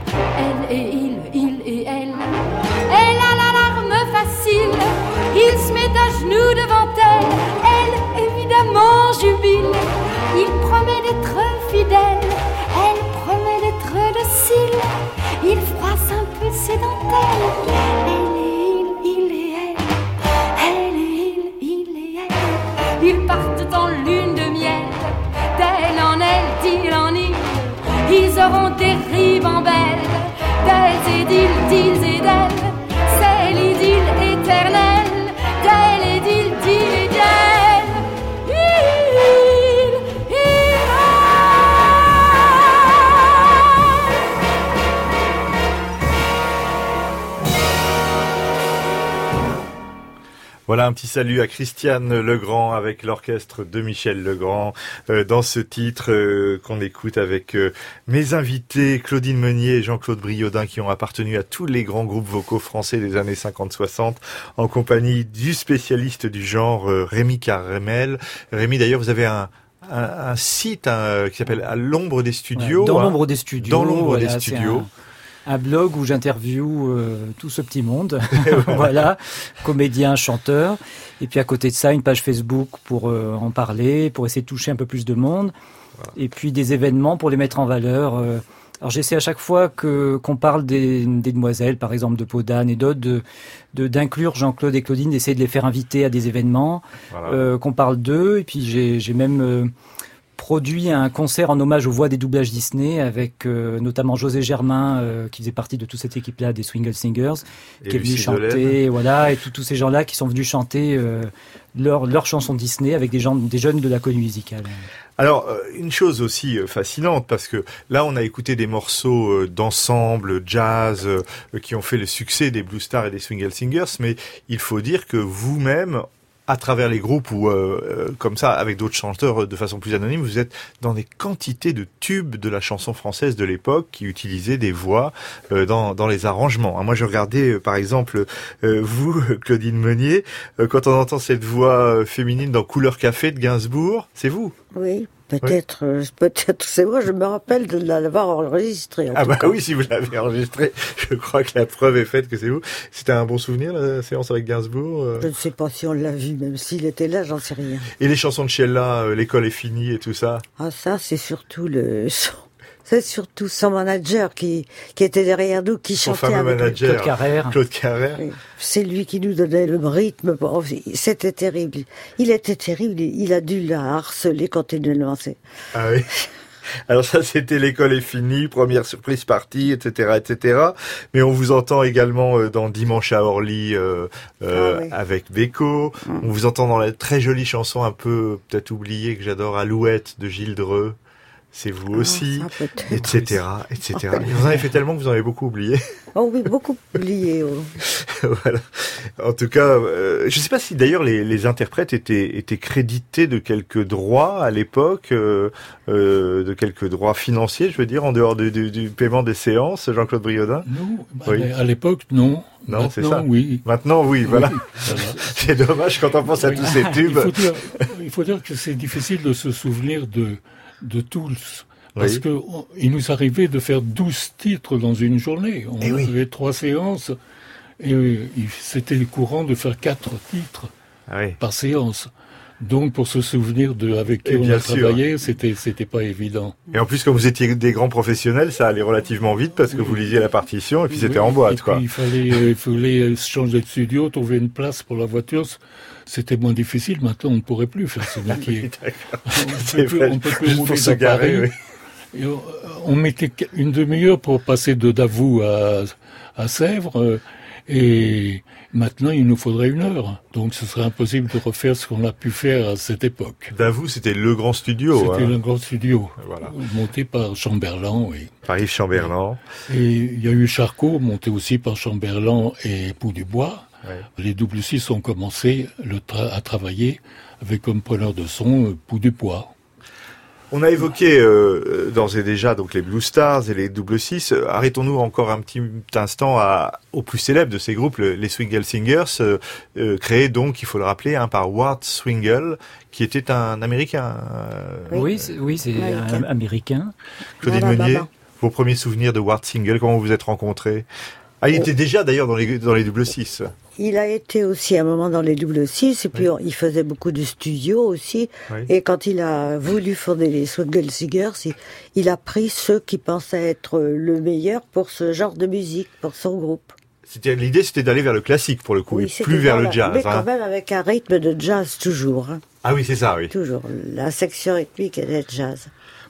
elle et il, il et elle. Elle a l'alarme facile, il se met à genoux devant elle. Elle évidemment jubile, il promet d'être fidèle. Elle promet d'être docile, il froisse un peu ses dentelles. Elle et il, il et elle, elle et il, il et elle. Ils partent en lune de miel, d'elle en elle, d'il en il. Ils auront des ribambelles, d'elles et d'il, d'ils et d'elles. C'est l'idylle éternelle, d'elle et d'il, d'il et d'elle. Voilà un petit salut à Christiane Legrand avec l'orchestre de Michel Legrand euh, dans ce titre euh, qu'on écoute avec euh, mes invités Claudine Meunier et Jean-Claude Briaudin qui ont appartenu à tous les grands groupes vocaux français des années cinquante soixante en compagnie du spécialiste du genre euh, Rémi Carmel. Rémi, d'ailleurs, vous avez un un, un site hein, qui s'appelle À l'ombre des studios. Ouais, dans hein, l'ombre des studios. Dans l'ombre voilà, des studios. Un blog où j'interviewe euh, tout ce petit monde, voilà, comédien, chanteur, et puis à côté de ça, une page Facebook pour euh, en parler, pour essayer de toucher un peu plus de monde, voilà. Et puis des événements pour les mettre en valeur. Euh. Alors j'essaie à chaque fois que qu'on parle des, des demoiselles, par exemple de Peau d'Âne et d'autres, de, de d'inclure Jean-Claude et Claudine, d'essayer de les faire inviter à des événements, voilà. euh, qu'on parle d'eux, et puis j'ai, j'ai même euh, produit un concert en hommage aux voix des doublages Disney avec euh, notamment José Germain euh, qui faisait partie de toute cette équipe-là des Swingle Singers, et qui est venu chanter, Dolène. Voilà, et tous tous ces gens-là qui sont venus chanter euh, leur leur chanson Disney avec des gens, des jeunes de la comédie musicale. Alors, une chose aussi fascinante, parce que là, on a écouté des morceaux d'ensemble, jazz, qui ont fait le succès des Blue Stars et des Swingle Singers, mais il faut dire que vous-même, à travers les groupes ou euh, comme ça, avec d'autres chanteurs de façon plus anonyme, vous êtes dans des quantités de tubes de la chanson française de l'époque qui utilisaient des voix euh, dans, dans les arrangements. Moi, je regardais, euh, par exemple, euh, vous, Claudine Meunier, euh, quand on entend cette voix féminine dans Couleur Café de Gainsbourg, c'est vous? Oui. Peut-être, oui. euh, peut-être, c'est moi, je me rappelle de l'avoir enregistré. En ah tout bah cas. Oui, si vous l'avez enregistré, je crois que la preuve est faite que c'est vous. C'était un bon souvenir, la séance avec Gainsbourg euh... Je ne sais pas si on l'a vu, même s'il était là, j'en sais rien. Et les chansons de Sheila, euh, l'école est finie et tout ça? Ah ça, c'est surtout le... C'est surtout son manager qui, qui était derrière nous, qui son chantait fameux avec manager, Claude Carrère. Claude Carrère. Oui. C'est lui qui nous donnait le rythme. C'était terrible. Il était terrible. Il a dû la harceler continuellement. Ah oui. Alors ça, c'était l'école est finie, première surprise partie, et cetera, et cetera. Mais on vous entend également dans Dimanche à Orly euh, euh, ah oui. avec Beko. Hum. On vous entend dans la très jolie chanson un peu peut-être oubliée que j'adore, Alouette de Gilles Dreux. C'est vous aussi, ah, et cetera, et cetera. Oh, vous en avez fait tellement que vous en avez beaucoup oublié. Oh oui, beaucoup oublié. Oh. Voilà. En tout cas, euh, je ne sais pas si d'ailleurs les, les interprètes étaient, étaient crédités de quelques droits à l'époque, euh, euh, de quelques droits financiers, je veux dire, en dehors du, du, du paiement des séances, Jean-Claude Briaudin. Non, oui. À l'époque, non. Non, Maintenant, c'est ça. Oui. Maintenant, oui, oui voilà. voilà. C'est dommage quand on pense à oui. tous ces tubes. Il faut dire, il faut dire que c'est difficile de se souvenir de de tous, parce oui. que on, il nous arrivait de faire douze titres dans une journée. On et avait oui. trois séances, et euh, c'était courant de faire quatre titres ah oui. par séance. Donc, pour se souvenir de avec qui et on a sûr. travaillé, c'était c'était pas évident. Et en plus, comme vous étiez des grands professionnels, ça allait relativement vite parce que oui. vous lisiez la partition et puis c'était oui. en boîte, et quoi. Puis, il fallait euh, il fallait changer de studio, trouver une place pour la voiture. C'était moins difficile. Maintenant, on ne pourrait plus faire ce métier. Oui, on peut plus, on peut plus rouler se garer. Oui. Et on, on mettait une demi-heure pour passer de Davout à, à Sèvres. Et maintenant, il nous faudrait une heure. Donc, ce serait impossible de refaire ce qu'on a pu faire à cette époque. Davout, c'était le grand studio. C'était hein. le grand studio. Voilà. Monté par Chamberlain, oui. Par Yves Chamberlain. Et il y a eu Charcot, monté aussi par Chamberlain et Poudubois. Ouais. Les double six ont commencé le tra- à travailler avec comme preneur de son euh, Poudubois. On a évoqué euh, d'ores et déjà donc les Blue Stars et les double six. Euh, arrêtons-nous encore un petit instant à, au plus célèbre de ces groupes, le, les Swingle Singers, euh, euh, créés donc, il faut le rappeler, hein, par Ward Swingle, qui était un Américain. Euh, oui, c'est, oui, c'est américain. Un américain. Claudine voilà, Meunier, bah, bah. vos premiers souvenirs de Ward Swingle, comment vous vous êtes rencontrés? Ah, il était déjà d'ailleurs dans les dans les double six. Il a été aussi à un moment dans les double six, et puis oui. on, il faisait beaucoup de studio aussi. Oui. Et quand il a voulu fonder les Swingle Singers, il, il a pris ceux qui pensaient être le meilleur pour ce genre de musique, pour son groupe. C'était, l'idée, c'était d'aller vers le classique, pour le coup, oui, et plus vers le jazz. Mais hein. quand même avec un rythme de jazz toujours. Hein. Ah oui, c'est ça, oui. Toujours. La section rythmique, elle est jazz.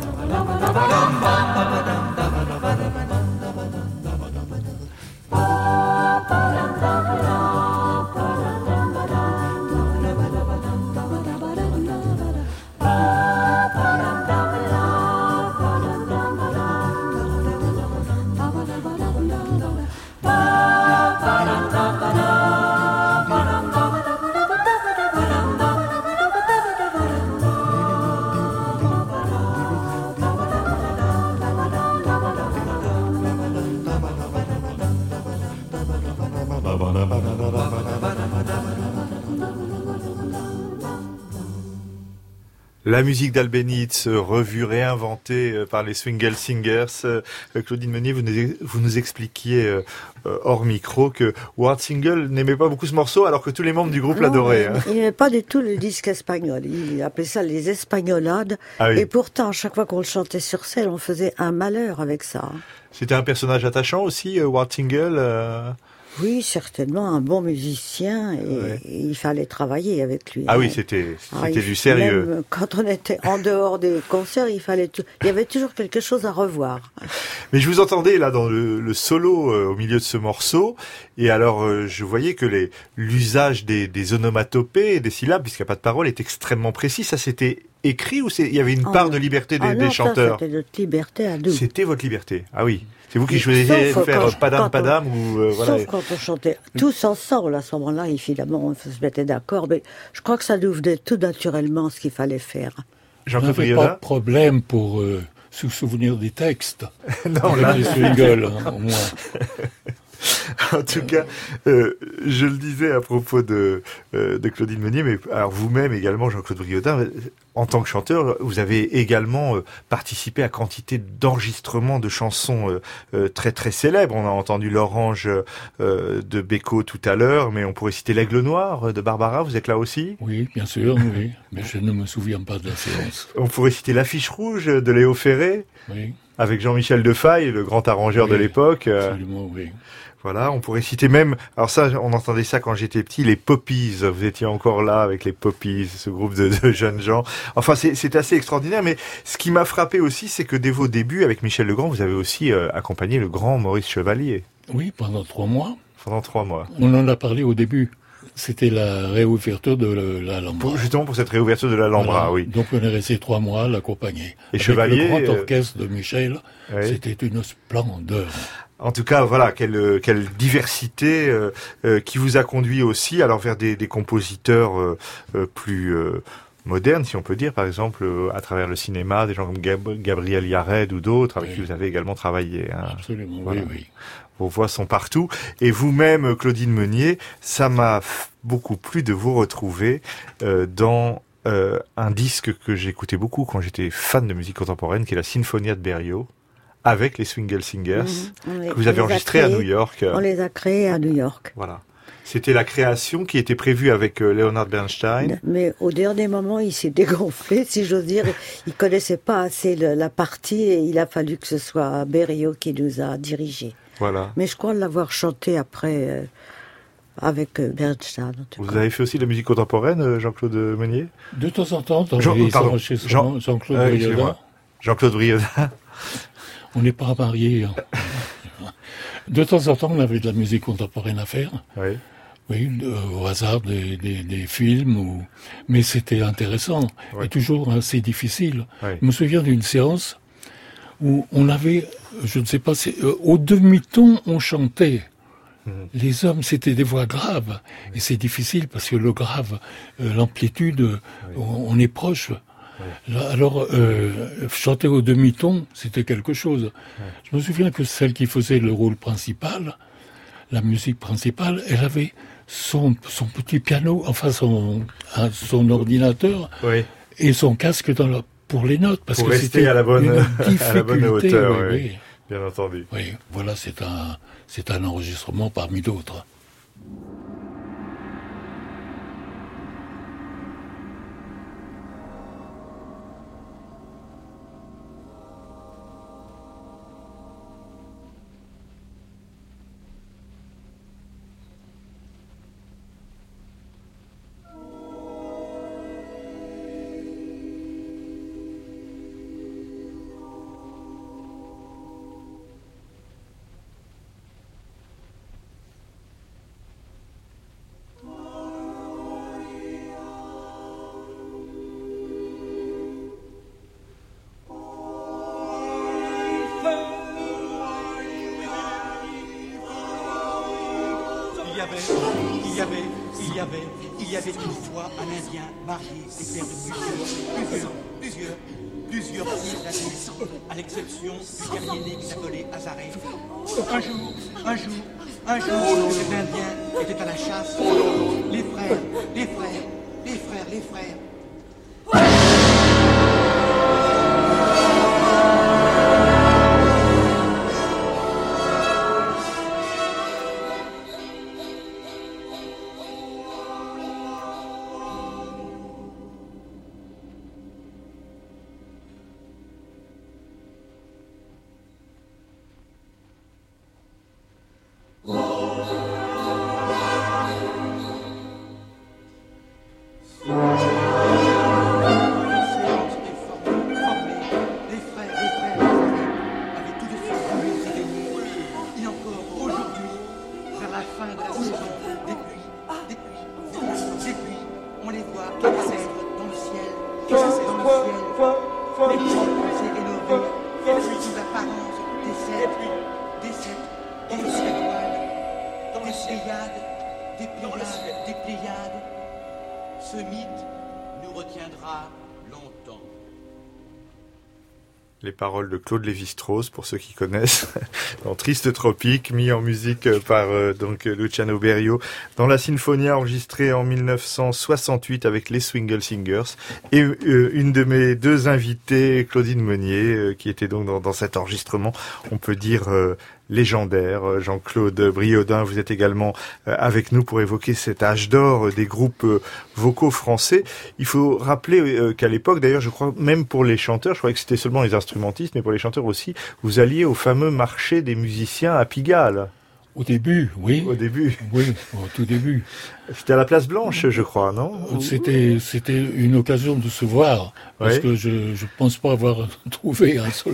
La musique d'Albenitz, revue, réinventée par les Swingle Singers. Claudine Meunier, vous nous, vous nous expliquiez euh, hors micro que Ward Single n'aimait pas beaucoup ce morceau alors que tous les membres du groupe l'adoraient. Hein. Il n'aimait pas du tout le disque espagnol. Il appelait ça les espagnolades. Ah oui. Et pourtant, à chaque fois qu'on le chantait sur scène, on faisait un malheur avec ça. C'était un personnage attachant aussi, Ward Single euh... Oui, certainement, un bon musicien, et, ouais. et il fallait travailler avec lui. Ah hein. oui, c'était c'était ah, du sérieux. Même quand on était en dehors des concerts, il fallait tout, il y avait toujours quelque chose à revoir. Mais je vous entendais là dans le, le solo euh, au milieu de ce morceau, et alors euh, je voyais que les l'usage des, des onomatopées, des syllabes, puisqu'il n'y a pas de parole, est extrêmement précis. Ça, c'était écrit ou c'est, il y avait une ah, part non. de liberté des, ah, non, des chanteurs? C'était notre liberté à nous. C'était votre liberté. Ah oui. C'est vous qui choisissez de faire je, padam padam ou euh, voilà. Sauf quand on chantait tous ensemble à ce moment-là, évidemment, on se mettait d'accord. Mais je crois que ça nous venait tout naturellement ce qu'il fallait faire. Jean-Claude Briodin. Pas de problème pour euh, se souvenir des textes. Non, là, les swingles, hein, au moins. En tout cas, euh, je le disais à propos de, euh, de Claudine Meunier, mais alors vous-même également, Jean-Claude Briodin, en tant que chanteur, vous avez également euh, participé à quantité d'enregistrements de chansons euh, euh, très très célèbres. On a entendu l'Orange euh, de Beko tout à l'heure, mais on pourrait citer l'Aigle Noir de Barbara, vous êtes là aussi? Oui, bien sûr, oui, mais je ne me souviens pas de la séance. On pourrait citer l'Affiche Rouge de Léo Ferré, oui. Avec Jean-Michel Defaille, le grand arrangeur oui, de l'époque. Absolument, oui. Voilà, on pourrait citer même, alors ça, on entendait ça quand j'étais petit, les Poppies. Vous étiez encore là avec les Poppies, ce groupe de, de jeunes gens. Enfin, c'est, c'est assez extraordinaire, mais ce qui m'a frappé aussi, c'est que dès vos débuts, avec Michel Legrand, vous avez aussi euh, accompagné le grand Maurice Chevalier. Oui, pendant trois mois. Pendant trois mois. On en a parlé au début. C'était la réouverture de l'Alhambra. Pour, justement pour cette réouverture de l'Alhambra, voilà. Oui. Donc on est resté trois mois à l'accompagner. Et avec Chevalier, le grand orchestre de Michel, oui. C'était une splendeur. En tout cas, voilà, quelle, quelle diversité euh, euh, qui vous a conduit aussi alors vers des, des compositeurs euh, euh, plus euh, modernes, si on peut dire, par exemple, euh, à travers le cinéma, des gens comme Gab- Gabriel Yared ou d'autres, avec oui. qui vous avez également travaillé. Hein. Absolument, voilà. oui, oui. Vos voix sont partout. Et vous-même, Claudine Meunier, ça m'a f- beaucoup plu de vous retrouver euh, dans euh, un disque que j'écoutais beaucoup quand j'étais fan de musique contemporaine, qui est la Sinfonia de Berio, avec les Swingle Singers, mmh, les, que vous avez enregistrés créés, à New York. On les a créés à New York. Voilà. C'était la création qui était prévue avec euh, Leonard Bernstein. Mais au dernier moment, il s'est dégonflé, si j'ose dire. Il connaissait pas assez le, la partie et il a fallu que ce soit Berio qui nous a dirigés. Voilà. Mais je crois l'avoir chanté après euh, avec euh, Bernstein. Vous cas. avez fait aussi de la musique contemporaine, Jean-Claude Meunier? De temps en temps, Jean, pardon, chez Jean, Jean-Claude euh, Briodin. Jean-Claude Briodin. On n'est pas mariés. Hein. De temps en temps, on avait de la musique contemporaine à faire. Oui. Oui, euh, au hasard des, des, des films, ou... mais c'était intéressant oui. et toujours assez difficile. Oui. Je me souviens d'une séance où on avait, je ne sais pas, euh, au demi-ton, on chantait. Mmh. Les hommes, c'était des voix graves. Oui. Et c'est difficile parce que le grave, euh, l'amplitude, oui. on, on est proche. Oui. Là, alors, euh, chanter au demi-ton, c'était quelque chose. Oui. Je me souviens que celle qui faisait le rôle principal, la musique principale, elle avait son, son petit piano, enfin son, son ordinateur oui. et son casque dans la, pour les notes. Parce pour que rester c'était à la bonne, une à la bonne hauteur, oui, oui. Oui. Bien entendu. Oui, voilà, c'est un, c'est un enregistrement parmi d'autres. avait, il y avait une fois un Indien marié et père de plusieurs, plusieurs, plusieurs, plusieurs fils d'adultes, à l'exception du dernier né qui s'appelait Azaré. Un jour, un jour, un jour, cet Indien était à la chasse. Les frères, les frères, les frères, les frères. Les paroles de Claude Lévi-Strauss, pour ceux qui connaissent, dans Triste Tropique, mis en musique par euh, donc Luciano Berio, dans la Sinfonia enregistrée en mille neuf cent soixante-huit avec les Swingle Singers, et euh, une de mes deux invitées, Claudine Meunier, euh, qui était donc dans, dans cet enregistrement, on peut dire euh, légendaire. Jean-Claude Briodin, vous êtes également avec nous pour évoquer cet âge d'or des groupes vocaux français. Il faut rappeler qu'à l'époque, d'ailleurs, je crois, même pour les chanteurs, je croyais que c'était seulement les instrumentistes, mais pour les chanteurs aussi, vous alliez au fameux marché des musiciens à Pigalle. Au début, oui. Au début. Oui, au tout début. C'était à la Place Blanche, je crois, non? C'était, c'était une occasion de se voir. Parce oui. que je, je pense pas avoir trouvé un seul,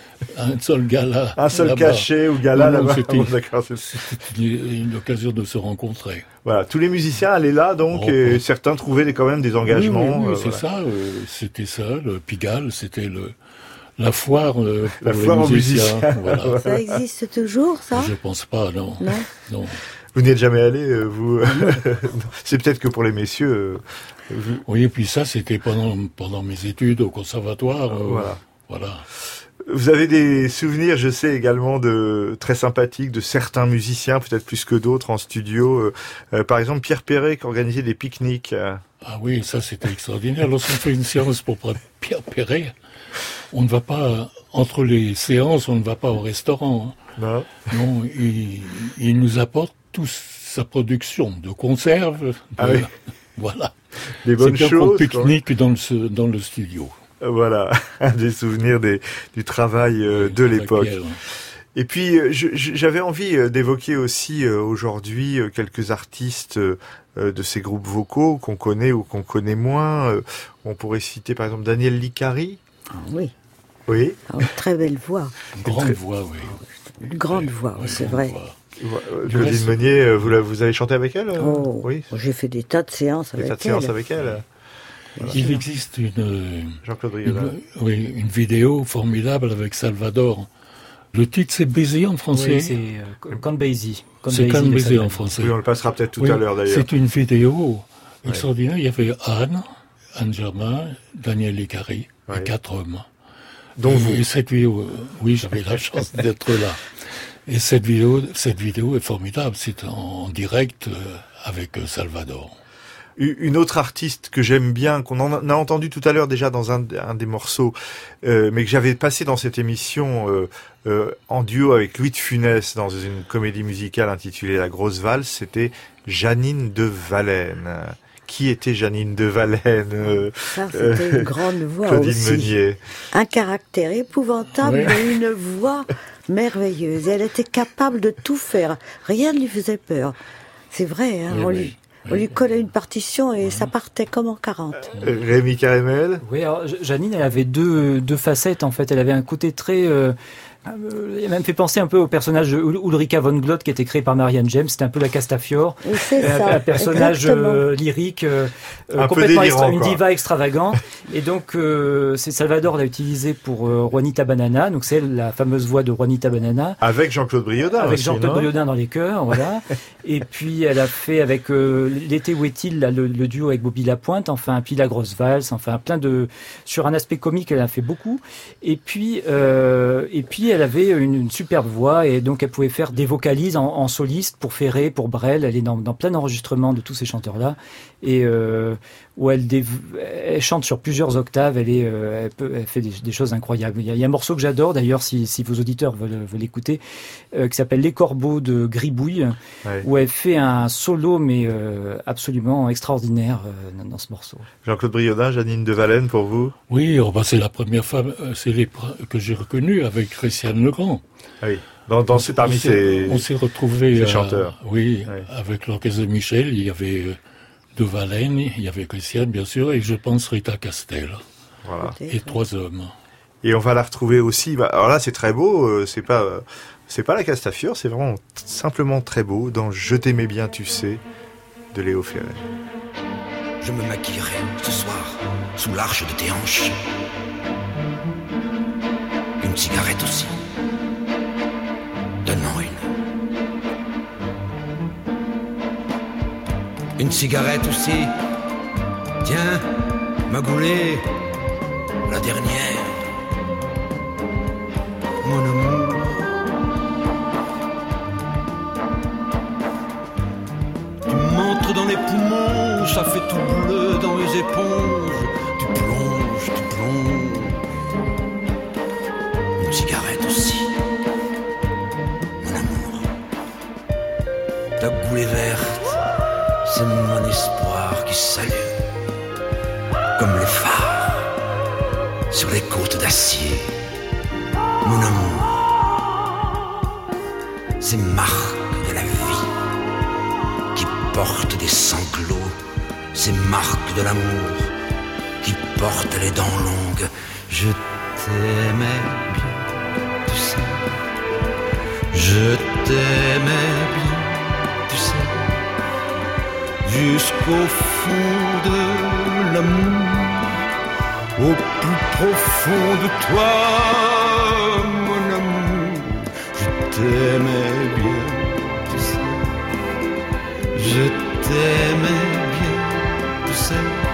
un seul gala. Un seul là-bas. Cachet ou gala non, non, là-bas. C'était, bon, d'accord, c'est... c'était une, une occasion de se rencontrer. Voilà. Tous les musiciens allaient là, donc, oh, et oh. certains trouvaient des, quand même des engagements. Oui, oui, oui euh, c'est voilà. ça, euh, c'était ça, le Pigalle, c'était le, La foire, euh, la foire aux musiciens. musiciens. Voilà. Ça existe toujours, ça? Je pense pas, non. Non. non. Vous n'y êtes jamais allé, vous? C'est peut-être que pour les messieurs. Vous... Oui, et puis ça, c'était pendant pendant mes études au conservatoire. Euh, voilà. Voilà. Vous avez des souvenirs, je sais également, de très sympathiques de certains musiciens, peut-être plus que d'autres en studio. Euh, par exemple, Pierre Perret qui organisait des pique-niques. Ah oui, ça c'était extraordinaire. Lorsqu'on fait une séance pour Pierre Perret, on ne va pas, entre les séances, on ne va pas au restaurant. Non. Non, il, il nous apporte toute sa production de conserves. De, ah oui. Voilà. Des bonnes c'est choses. C'est un pique-nique dans le, dans le studio. Voilà, des souvenirs des, du travail euh, de l'époque. Laquelle, ouais. Et puis, je, j'avais envie d'évoquer aussi euh, aujourd'hui euh, quelques artistes euh, de ces groupes vocaux qu'on connaît ou qu'on connaît moins. Euh, on pourrait citer par exemple Daniel Licari. Ah, oui. Oui. Ah, une très belle voix. Une grande très... voix, oui. Une grande voix, oui, c'est vrai. Voix. Claudine Meunier, vous, la, vous avez chanté avec elle? Oh, oui. J'ai fait des tas de séances avec elle. Des tas de séances avec elle. Voilà. Il existe une, Jean-Claude une, oui, une vidéo formidable avec Salvador. Le titre, c'est Baiser en français. Oui, c'est euh, Can't Basie. C'est Can't Basie en français. Oui, on le passera peut-être tout oui, à l'heure d'ailleurs. C'est une vidéo ouais. extraordinaire. Il y avait Anne, Anne Germain, Daniel Licari, ouais. et quatre hommes. Dont et, vous. Et cette vidéo, oui, j'avais la chance d'être là. Et cette vidéo, cette vidéo est formidable. C'est en direct avec Salvador. Une autre artiste que j'aime bien, qu'on en a entendu tout à l'heure déjà dans un, un des morceaux, euh, mais que j'avais passé dans cette émission euh, euh, en duo avec Louis de Funès dans une comédie musicale intitulée La Grosse Valse, c'était Janine de Valenne. Qui était Janine de Valenne? euh, Ça, c'était une grande voix Claudine aussi. Meunier. Un caractère épouvantable, ouais. mais une voix merveilleuse. Elle était capable de tout faire. Rien ne lui faisait peur. C'est vrai, hein, oui, on oui. lui... On lui collait une partition et ça partait comme en quarante. Euh, Rémi Carémel. Oui, alors Janine, elle avait deux, deux facettes en fait. Elle avait un côté très, euh, Euh, il m'a même fait penser un peu au personnage de Ulrika von Glott qui a été créé par Marianne James. C'était un peu la Castafiore, c'est un, ça, un personnage euh, lyrique, euh, un complètement peu délirant, extra, une quoi. diva extravagante. Et donc, euh, c'est Salvador l'a utilisé pour euh, Juanita Banana. Donc, c'est la fameuse voix de Juanita Banana. Avec Jean-Claude Briodin. Avec aussi, Jean-Claude non Briodin dans les chœurs, voilà. Et puis, elle a fait avec euh, L'été où est-il, là, le, le duo avec Bobby Lapointe, enfin, puis La Grosse Valse, enfin, plein de... Sur un aspect comique, elle a fait beaucoup. Et puis, euh, et puis elle avait une, une superbe voix et donc elle pouvait faire des vocalises en, en soliste pour Ferré, pour Brel. Elle est dans, dans plein d'enregistrements de tous ces chanteurs-là et euh, où elle, dév... elle chante sur plusieurs octaves. Elle est, euh, elle, peut, elle fait des, des choses incroyables. Il y, a, il y a un morceau que j'adore d'ailleurs, si, si vos auditeurs veulent, veulent écouter, euh, qui s'appelle Les Corbeaux de Gribouille, ouais. Où elle fait un solo mais euh, absolument extraordinaire euh, dans, dans ce morceau. Jean-Claude Briodin, Janine de Valenne, pour vous? Oui, oh bah c'est la première femme, c'est les que j'ai reconnue avec Christiane Legrand. Ah oui. Dans, dans ces, parmi ces, on s'est retrouvés, ces chanteurs. Euh, oui, oui, avec l'orchestre de Michel, il y avait de Valenne, il y avait Christiane, bien sûr, et je pense Rita Castel. Voilà. Et trois hommes. Et on va la retrouver aussi, bah, alors là c'est très beau, c'est pas, c'est pas la Castafiore, c'est vraiment simplement très beau, dans Je t'aimais bien, tu sais, de Léo Ferré. Je me maquillerai ce soir, sous l'arche de tes hanches. Une cigarette aussi. Donne-en une. Une cigarette aussi. Tiens, Magoulé, la dernière. Mon amour. Tu m'entres dans les poumons, ça fait tout bleu dans les éponges. Tu plonges, tu plonges. Une cigarette aussi. Ta goulée verte, c'est mon espoir qui salue, comme les phares sur les côtes d'acier. Mon amour, ces marques de la vie qui portent des sanglots, ces marques de l'amour qui portent les dents longues. Je t'aimais bien, tu sais, je t'aimais bien. Jusqu'au fond de l'amour, au plus profond de toi, mon amour, je t'aimais bien, tu sais, je t'aimais bien, tu sais.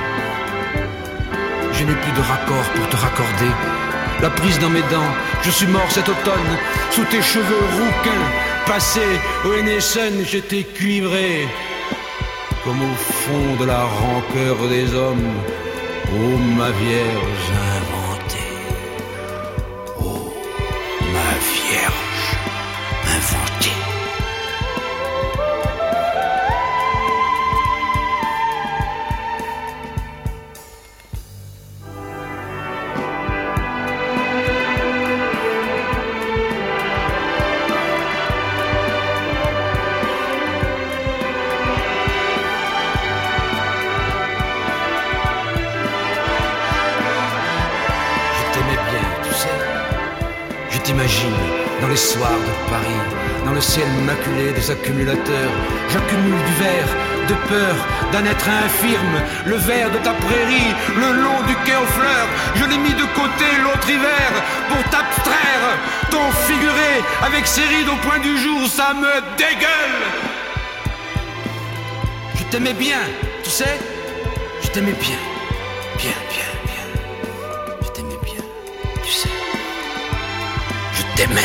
Je n'ai plus de raccord pour te raccorder, la prise dans mes dents, je suis mort cet automne, sous tes cheveux rouquins, passé au N S N, j'étais cuivré. Comme au fond de la rancœur des hommes, ô ma vierge inventée, ô ma vierge inventée. Dans les soirs de Paris, dans le ciel maculé des accumulateurs, j'accumule du verre, de peur d'un être infirme, le verre de ta prairie, le long du quai aux fleurs, je l'ai mis de côté l'autre hiver pour t'abstraire, ton figuré avec ses rides au point du jour, ça me dégueule. Je t'aimais bien, tu sais, je t'aimais bien, bien, bien, bien, je t'aimais bien, tu sais, je t'aimais.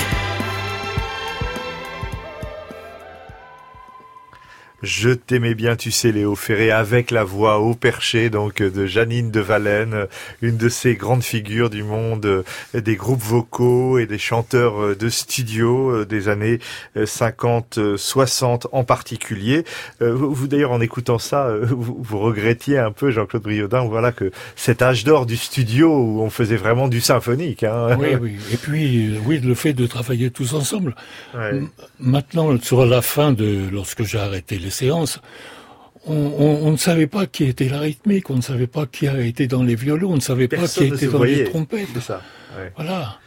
Je t'aimais bien, tu sais, Léo Ferré, avec la voix haut perché donc de Janine de Valenne, une de ces grandes figures du monde des groupes vocaux et des chanteurs de studio des années cinquante soixante en particulier. Vous d'ailleurs, en écoutant ça, vous, vous regrettiez un peu, Jean-Claude Briodin, voilà, que cet âge d'or du studio où on faisait vraiment du symphonique. Hein. Oui, oui. Et puis, oui, le fait de travailler tous ensemble. Ouais. Maintenant, sur la fin de, lorsque j'ai arrêté les séances, on, on, on ne savait pas qui était la rythmique, on ne savait pas qui a été dans les violons, on ne savait Personne pas qui était dans voyait. les trompettes. C'est ça. Ouais. Voilà.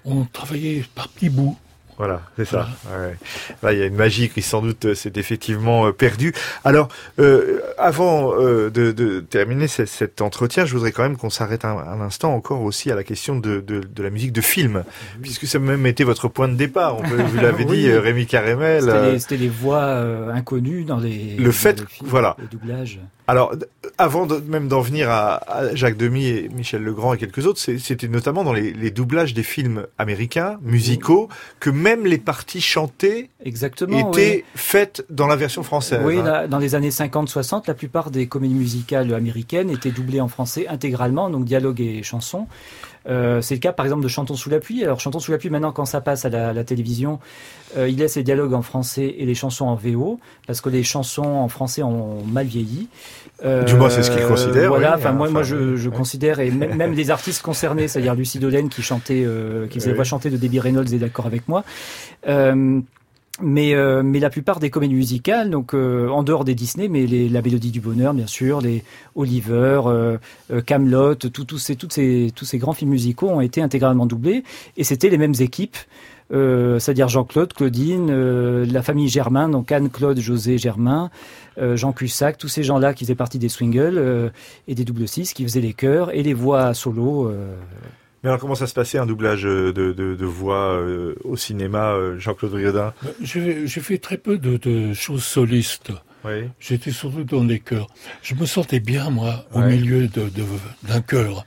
On travaillait par petits bouts. Voilà, c'est ça. Voilà. Ouais. Là, il y a une magie qui sans doute s'est effectivement euh, perdue. Alors, euh, avant euh, de, de terminer c- cet entretien, je voudrais quand même qu'on s'arrête un, un instant encore aussi à la question de, de, de la musique de film, oui. puisque ça a même été votre point de départ. On peut, vous l'avez oui. dit, euh, Rémi Carémel. C'était, euh... les, c'était les voix euh, inconnues dans les, le fait, dans les films, voilà. les doublages. Alors, avant de, même d'en venir à, à Jacques Demy et Michel Legrand et quelques autres, c'est, c'était notamment dans les, les doublages des films américains, musicaux, oui. que même les parties chantées Exactement, étaient oui. faites dans la version française. Oui, hein. là, dans les années cinquante soixante, la plupart des comédies musicales américaines étaient doublées en français intégralement, donc dialogue et chansons. Euh, c'est le cas par exemple de Chantons sous la pluie. Alors Chantons sous la pluie, maintenant quand ça passe à la, la télévision, euh, il laisse les dialogues en français et les chansons en V O, parce que les chansons en français ont mal vieilli. Euh, du moins c'est ce qu'ils considèrent. Voilà, oui, enfin moi, enfin, moi je, je oui. considère, et même, même les artistes concernés, c'est-à-dire Lucie Dolène qui chantait, euh, qui faisait oui. voix chantée de Debbie Reynolds, est d'accord avec moi. Euh, Mais, euh, mais la plupart des comédies musicales, donc euh, en dehors des Disney, mais les, la Mélodie du Bonheur, bien sûr, les Oliver, euh, Camelot, tout, tout ces, toutes ces, tous ces grands films musicaux ont été intégralement doublés, et c'était les mêmes équipes, euh, c'est-à-dire Jean-Claude, Claudine, euh, la famille Germain, donc Anne, Claude, José, Germain, euh, Jean Cussac, tous ces gens-là qui faisaient partie des Swingles euh, et des Double Six, qui faisaient les chœurs et les voix solo. Euh, Mais alors, comment ça se passait, un doublage de, de, de voix euh, au cinéma, euh, Jean-Claude Riodin? J'ai, j'ai fait très peu de, de choses solistes. Oui. J'étais surtout dans les chœurs. Je me sentais bien, moi, au ouais. milieu de, de, d'un chœur.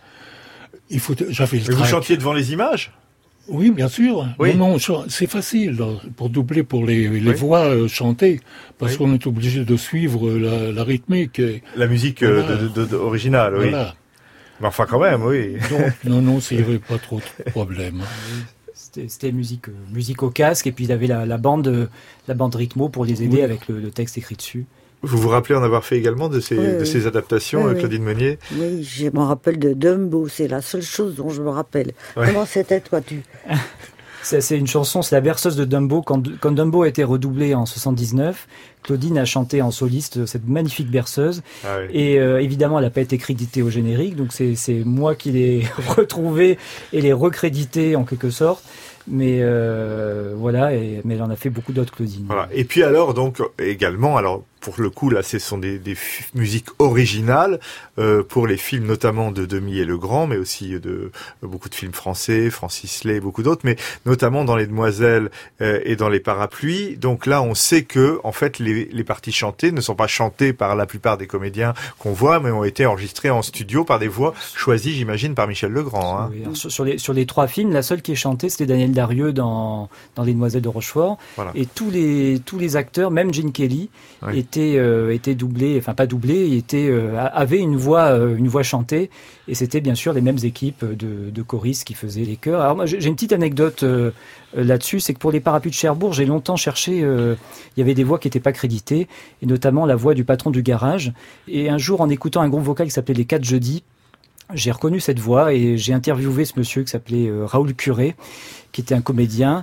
Il faut, j'avais le Mais vous chantiez devant les images? Oui, bien sûr. Oui. Non, non, c'est facile pour doubler pour les, les oui. voix euh, chantées, parce oui. qu'on est obligé de suivre la, la rythmique. Et, la musique voilà. euh, de, de, de, originale, oui. Voilà. Mais enfin, quand même, oui. Donc, non, non, il n'y avait pas trop de problème. C'était, c'était musique, euh, musique au casque, et puis il y avait la, la bande, la bande rythmo pour les aider oui. avec le, le texte écrit dessus. Vous vous rappelez en avoir fait également de ces, oui, de oui. ces adaptations, oui, Claudine oui. Meunier? Oui, je me rappelle de Dumbo, c'est la seule chose dont je me rappelle. Ouais. Comment c'était, toi, tu C'est, c'est une chanson, c'est la berceuse de Dumbo. Quand, quand Dumbo a été redoublé en soixante-dix-neuf, Claudine a chanté en soliste cette magnifique berceuse. Ah oui. Et euh, évidemment, elle n'a pas été créditée au générique, donc c'est, c'est moi qui l'ai retrouvée et l'ai recréditée en quelque sorte. Mais euh, voilà, et, mais elle en a fait beaucoup d'autres, Claudine. Voilà. Et puis alors, donc, également, alors pour le coup, là, ce sont des, des f- musiques originales euh, pour les films, notamment de Demy et Legrand, mais aussi de euh, beaucoup de films français, Francis Lay, beaucoup d'autres, mais notamment dans Les Demoiselles euh, et dans Les Parapluies. Donc là, on sait que, en fait, les, les parties chantées ne sont pas chantées par la plupart des comédiens qu'on voit, mais ont été enregistrées en studio par des voix choisies, j'imagine, par Michel Legrand. Hein. Oui, alors, sur, sur, les, sur les trois films, la seule qui est chantée, c'était Daniel Darieux dans, dans Les Demoiselles de Rochefort. Voilà. Et tous les, tous les acteurs, même Gene Kelly, oui. étaient, euh, étaient doublés, enfin pas doublés, étaient, euh, avaient une voix, euh, une voix chantée. Et c'était bien sûr les mêmes équipes de, de choristes qui faisaient les chœurs. Alors moi, j'ai une petite anecdote euh, là-dessus, c'est que pour Les Parapluies de Cherbourg, j'ai longtemps cherché, euh, il y avait des voix qui n'étaient pas créditées, et notamment la voix du patron du garage. Et un jour, en écoutant un groupe vocal qui s'appelait Les Quatre Jeudis, j'ai reconnu cette voix et j'ai interviewé ce monsieur qui s'appelait euh, Raoul Curé, qui était un comédien.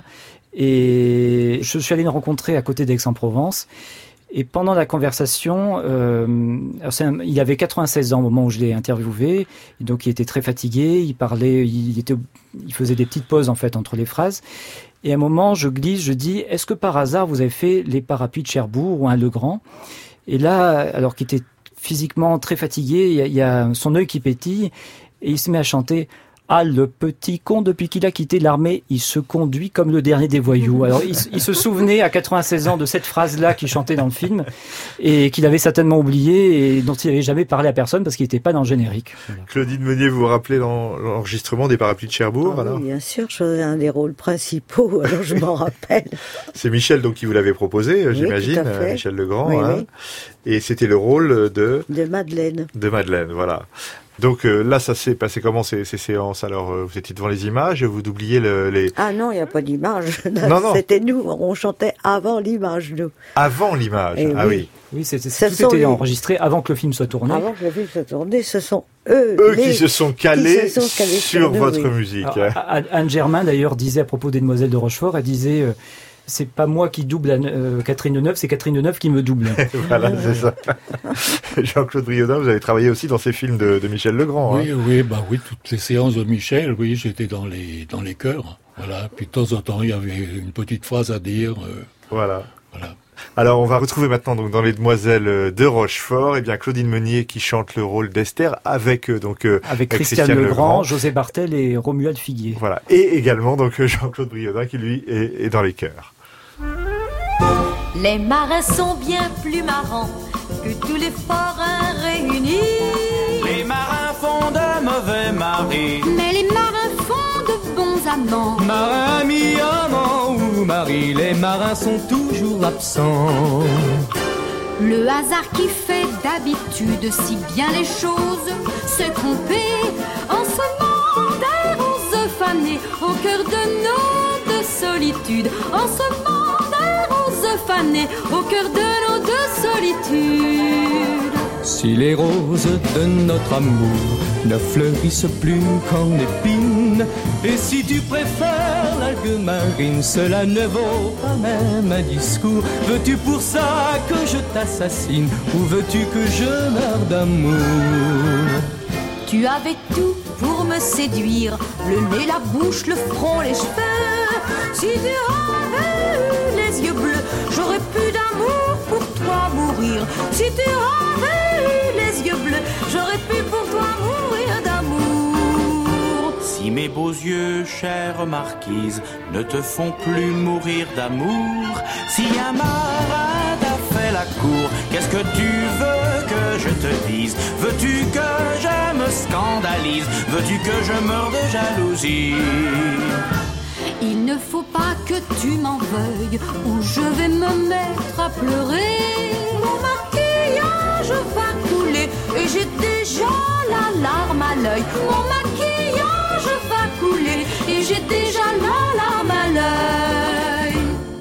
Et je suis allé le rencontrer à côté d'Aix-en-Provence. Et pendant la conversation, euh, alors c'est un, il avait quatre-vingt-seize ans au moment où je l'ai interviewé, et donc il était très fatigué, il parlait, il, était, il faisait des petites pauses en fait entre les phrases. Et à un moment, je glisse, je dis, est-ce que par hasard vous avez fait Les Parapluies de Cherbourg ou un Legrand? Et là, alors qu'il était physiquement très fatigué, il y a, il y a son œil qui pétille, et il se met à chanter. Ah, le petit con, depuis qu'il a quitté l'armée, il se conduit comme le dernier des voyous. Alors, il, il se souvenait à quatre-vingt-seize ans de cette phrase-là qu'il chantait dans le film et qu'il avait certainement oublié et dont il n'avait jamais parlé à personne parce qu'il n'était pas dans le générique. Voilà. Claudine Meunier, vous vous rappelez l'enregistrement des Parapluies de Cherbourg? Ah, alors oui, bien sûr, je faisais un des rôles principaux, alors je m'en rappelle. C'est Michel donc qui vous l'avait proposé, oui, j'imagine, Michel Legrand. Oui, hein. Oui. Et c'était le rôle de... De Madeleine. De Madeleine, voilà. Donc euh, là, ça s'est passé comment ces, ces séances? Alors, euh, vous étiez devant les images, vous doubliez le, les... Ah non, il n'y a pas d'image. Non, non. C'était nous, on chantait avant l'image, nous. Avant l'image, et ah oui. oui. Oui, c'était, tout était les... enregistré avant que le film soit tourné. Avant que le film soit tourné, ce sont eux, eux les... qui se sont calés, se sont calés sur nous, votre oui. musique. Alors, Anne Germain, d'ailleurs, disait à propos des Demoiselles de Rochefort, elle disait... Euh, c'est pas moi qui double euh, Catherine Deneuve, c'est Catherine Deneuve qui me double. Voilà, c'est ça. Jean-Claude Briodin, vous avez travaillé aussi dans ces films de, de Michel Legrand. Oui, hein. oui, bah oui, toutes les séances de Michel, oui, j'étais dans les dans les chœurs. Voilà, puis de temps en temps, il y avait une petite phrase à dire. Euh, voilà. Voilà. Alors, on va retrouver maintenant donc dans Les Demoiselles de Rochefort, eh bien Claudine Meunier qui chante le rôle d'Esther avec euh, donc euh, avec Christiane, Christiane Legrand, Legrand, José Bartel et Romuald Figuier. Voilà, et également donc Jean-Claude Briodin qui lui est, est dans les chœurs. Les marins sont bien plus marrants que tous les forains réunis. Les marins font de mauvais maris, mais les marins font de bons amants. Marin, ami, amant ou mari, les marins sont toujours absents. Le hasard qui fait d'habitude si bien les choses se tromper en semant des roses fanées au cœur de nos deux solitudes, en semant des roses fanées au cœur de nos deux solitudes. Si les roses de notre amour ne fleurissent plus qu'en épines, et si tu préfères l'algue marine, cela ne vaut pas même un discours. Veux-tu pour ça que je t'assassine, ou veux-tu que je meure d'amour? Tu avais tout pour me séduire, le nez, la bouche, le front, les cheveux. Si tu avais eu les yeux bleus, j'aurais pu d'amour pour toi mourir. Si tu avais eu les yeux bleus, j'aurais pu pour toi mourir d'amour. Si mes beaux yeux, chère marquise, ne te font plus mourir d'amour, si un marin t'a fait la cour, qu'est-ce que tu veux que je te dise? Veux-tu que je me scandalise? Veux-tu que je meure de jalousie? Il ne faut pas que tu m'en veuilles, ou je vais me mettre à pleurer. Mon maquillage va couler, et j'ai déjà la larme à l'œil. Mon maquillage va couler, et j'ai déjà la larme à l'œil.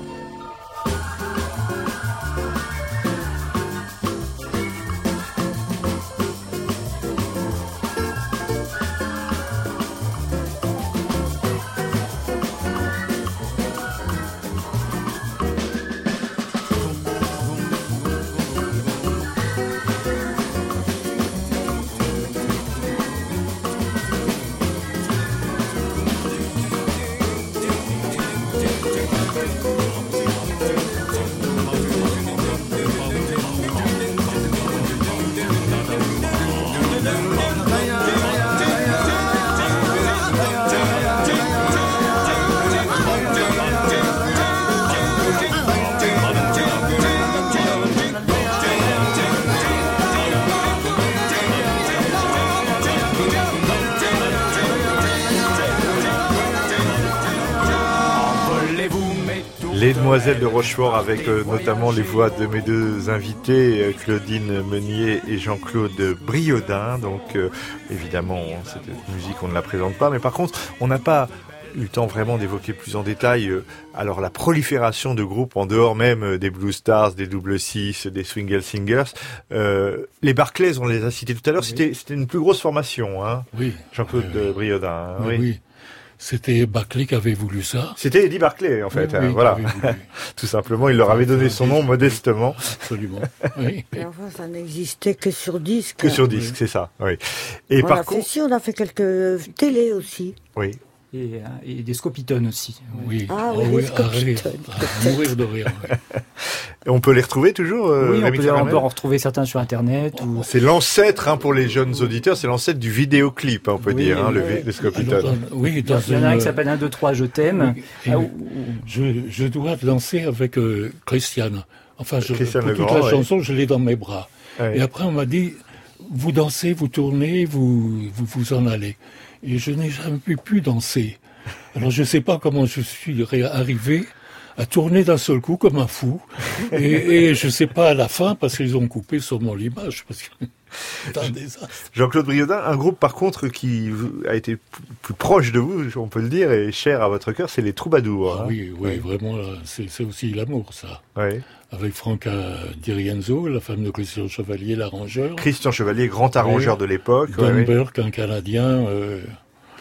Les Demoiselles de Rochefort avec euh, notamment les voix de mes deux invités, euh, Claudine Meunier et Jean-Claude Briodin. Donc euh, évidemment, cette musique on ne la présente pas, mais par contre, on n'a pas eu le temps vraiment d'évoquer plus en détail euh, alors la prolifération de groupes en dehors même euh, des Blue Stars, des Double Six, des Swingle Singers. Euh, les Barclays, on les a cités tout à l'heure, oui. c'était, c'était une plus grosse formation, hein, oui. Jean-Claude oui, oui. Briodin. Hein, oui. oui. C'était Barclay qui avait voulu ça. C'était Eddie Barclay, en fait. Oui, hein, oui, voilà. Tout simplement, il leur avait donné son nom modestement. Absolument. Oui. Et enfin, ça n'existait que sur disque. Que sur disque, oui. C'est ça. Oui. Et on par a contre, fait, si, on a fait quelques télés aussi. Oui. Et, et des scopitones aussi. Oui. Ah oui, oh, des scopitones. À mourir de rire. Ouais. Et on peut les retrouver toujours. Euh, oui, on peut, on peut en retrouver certains sur Internet. Ou... C'est l'ancêtre, hein, pour les jeunes auditeurs, c'est l'ancêtre du vidéoclip, on peut oui, dire, hein, oui, le, le scopitone. Alors, oui, dans il y en a une... un qui s'appelle un, deux, trois, je t'aime. Oui, ah, ou... je, je dois danser avec euh, Christiane. Enfin, je, Christiane pour Legrand, toute la ouais. chanson, je l'ai dans mes bras. Ouais. Et après, on m'a dit, vous dansez, vous tournez, vous vous, vous en allez. Et je n'ai jamais pu, pu danser. Alors je ne sais pas comment je suis arrivé à tourner d'un seul coup comme un fou. Et, et je ne sais pas à la fin, parce qu'ils ont coupé sûrement l'image. Parce que c'est un désastre. Jean-Claude Briodin, un groupe par contre qui a été plus proche de vous, on peut le dire, et cher à votre cœur, c'est les Troubadours. Ah, hein. oui, oui, ouais. Vraiment, c'est, c'est aussi l'amour, ça. Ouais. Avec Franca Di Rienzo, la femme de Christian Chevalier, l'arrangeur. Christian Chevalier, grand arrangeur ouais. de l'époque. Don ouais, Burke, ouais. un Canadien... Euh,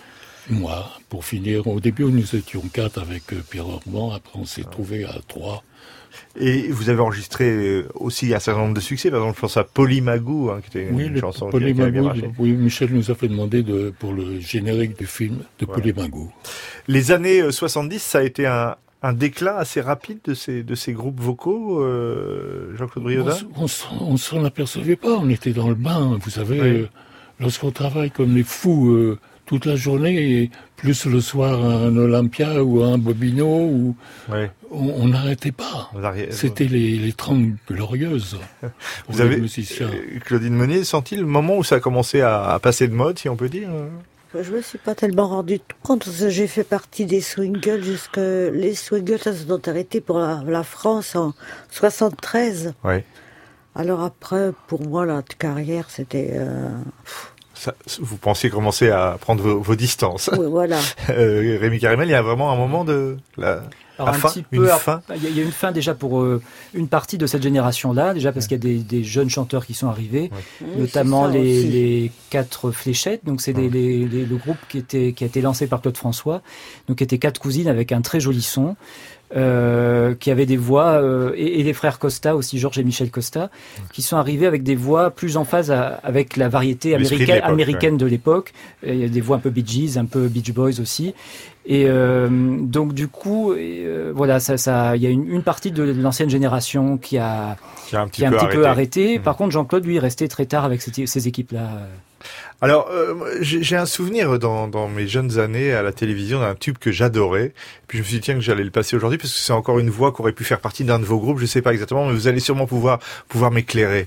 Moi, pour finir, au début nous étions quatre avec Pierre Orban, après on s'est trouvé à trois. Et vous avez enregistré aussi un certain nombre de succès, par exemple je pense à Polymagou, hein, qui était une oui, chanson qui a bien marché. Oui, oui, Michel nous a fait demander de, pour le générique du film de voilà. Polymagou. Les années soixante-dix, ça a été un, un déclin assez rapide de ces, de ces groupes vocaux, euh, Jean-Claude Briodin? On, on, on s'en apercevait pas, on était dans le bain, vous savez, oui. euh, lorsqu'on travaille comme les fous euh, toute la journée, et plus le soir un Olympia ou un Bobino, ou oui. on n'arrêtait pas. C'était les, les trente glorieuses. Vous avez, musiciens. Claudine Meunier, senti le moment où ça a commencé à, à passer de mode, si on peut dire? Je me suis pas tellement rendu compte, parce que j'ai fait partie des Swingles jusque, les Swingles, ça se sont arrêtés pour la, la France en soixante-treize. Oui. Alors après, pour moi, la carrière, c'était, euh... Ça, vous pensiez commencer à prendre vos, vos distances. Oui, voilà. Euh, Rémi Carimel, il y a vraiment un moment de la, alors, la un fin, petit peu, une alors, fin. Il y a une fin déjà pour euh, une partie de cette génération-là, déjà parce ouais. qu'il y a des, des jeunes chanteurs qui sont arrivés, ouais. notamment oui, les, les quatre fléchettes. Donc c'est ouais. des, les, les, le groupe qui était qui a été lancé par Claude François, donc qui était quatre cousines avec un très joli son. Euh, qui avaient des voix, euh, et, et les frères Costa aussi, Georges et Michel Costa, qui sont arrivés avec des voix plus en phase à, avec la variété américaine, de américaine ouais. de l'époque. Il y a des voix un peu Bee Gees, un peu Beach Boys aussi. Et euh, donc du coup, euh, voilà, ça, ça, il y a une, une partie de l'ancienne génération qui a, qui a un petit, qui a un peu, petit arrêté. peu arrêté. Mmh. Par contre, Jean-Claude, lui, est resté très tard avec ces, ces équipes-là. Alors, euh, j'ai un souvenir dans, dans mes jeunes années à la télévision d'un tube que j'adorais. Puis je me suis dit, tiens, que j'allais le passer aujourd'hui parce que c'est encore une voix qui aurait pu faire partie d'un de vos groupes. Je sais pas exactement, mais vous allez sûrement pouvoir, pouvoir m'éclairer.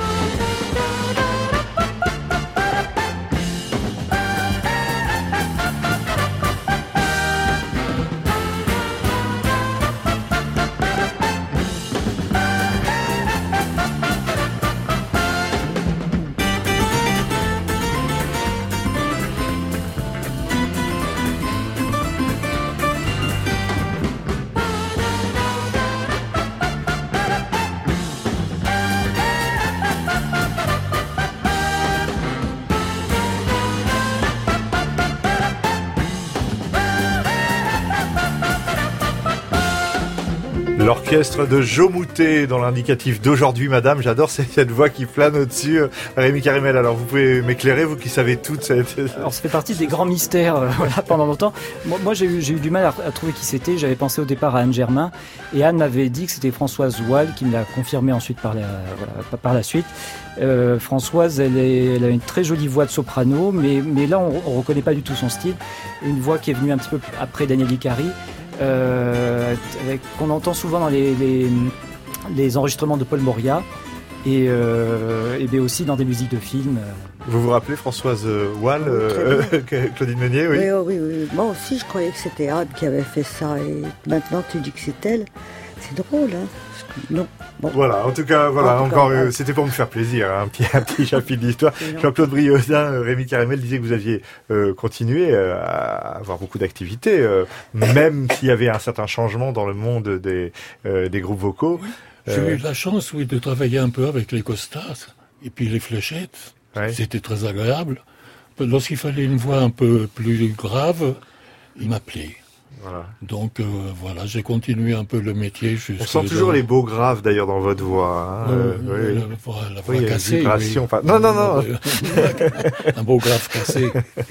L'orchestre de Joe Moutet dans l'indicatif d'aujourd'hui, madame. J'adore cette voix qui plane au-dessus. Rémi Carimel, alors vous pouvez m'éclairer, vous qui savez tout cette... Alors ça fait partie des grands mystères euh, voilà, pendant longtemps. Moi, moi j'ai, eu, j'ai eu du mal à, à trouver qui c'était. J'avais pensé au départ à Anne Germain. Et Anne m'avait dit que c'était Françoise Wall, qui me l'a confirmé ensuite par la, voilà, par la suite. Euh, Françoise, elle, est, elle a une très jolie voix de soprano, mais, mais là on ne reconnaît pas du tout son style. Une voix qui est venue un petit peu après Daniel Icari. Euh, qu'on entend souvent dans les, les, les enregistrements de Paul Moria et, euh, et bien aussi dans des musiques de films. Vous vous rappelez Françoise Wall, euh, Claudine Meunier, oui. Oui, oui, oui. Moi aussi je croyais que c'était Anne qui avait fait ça et maintenant tu dis que c'est elle. C'est drôle, hein. Non. Bon. Voilà, en tout cas, voilà, en encore, cas, euh, c'était pour me faire plaisir, hein, un petit, un petit chapitre d'histoire. Jean-Claude Briodin, Rémi Carimel disait que vous aviez euh, continué euh, à avoir beaucoup d'activités, euh, même s'il y avait un certain changement dans le monde des, euh, des groupes vocaux. Oui. J'ai euh... eu la chance, oui, de travailler un peu avec les Costas et puis les Fléchettes. Ouais. C'était très agréable. Lorsqu'il fallait une voix un peu plus grave, ils m'appelaient. Voilà. Donc euh, voilà, j'ai continué un peu le métier. On sent toujours dans... les beaux graves d'ailleurs dans votre voix. Hein. Euh, euh, oui. La voix, la voix oui, cassée. Oui. Enfin... Non, non, non. Un beau grave cassé.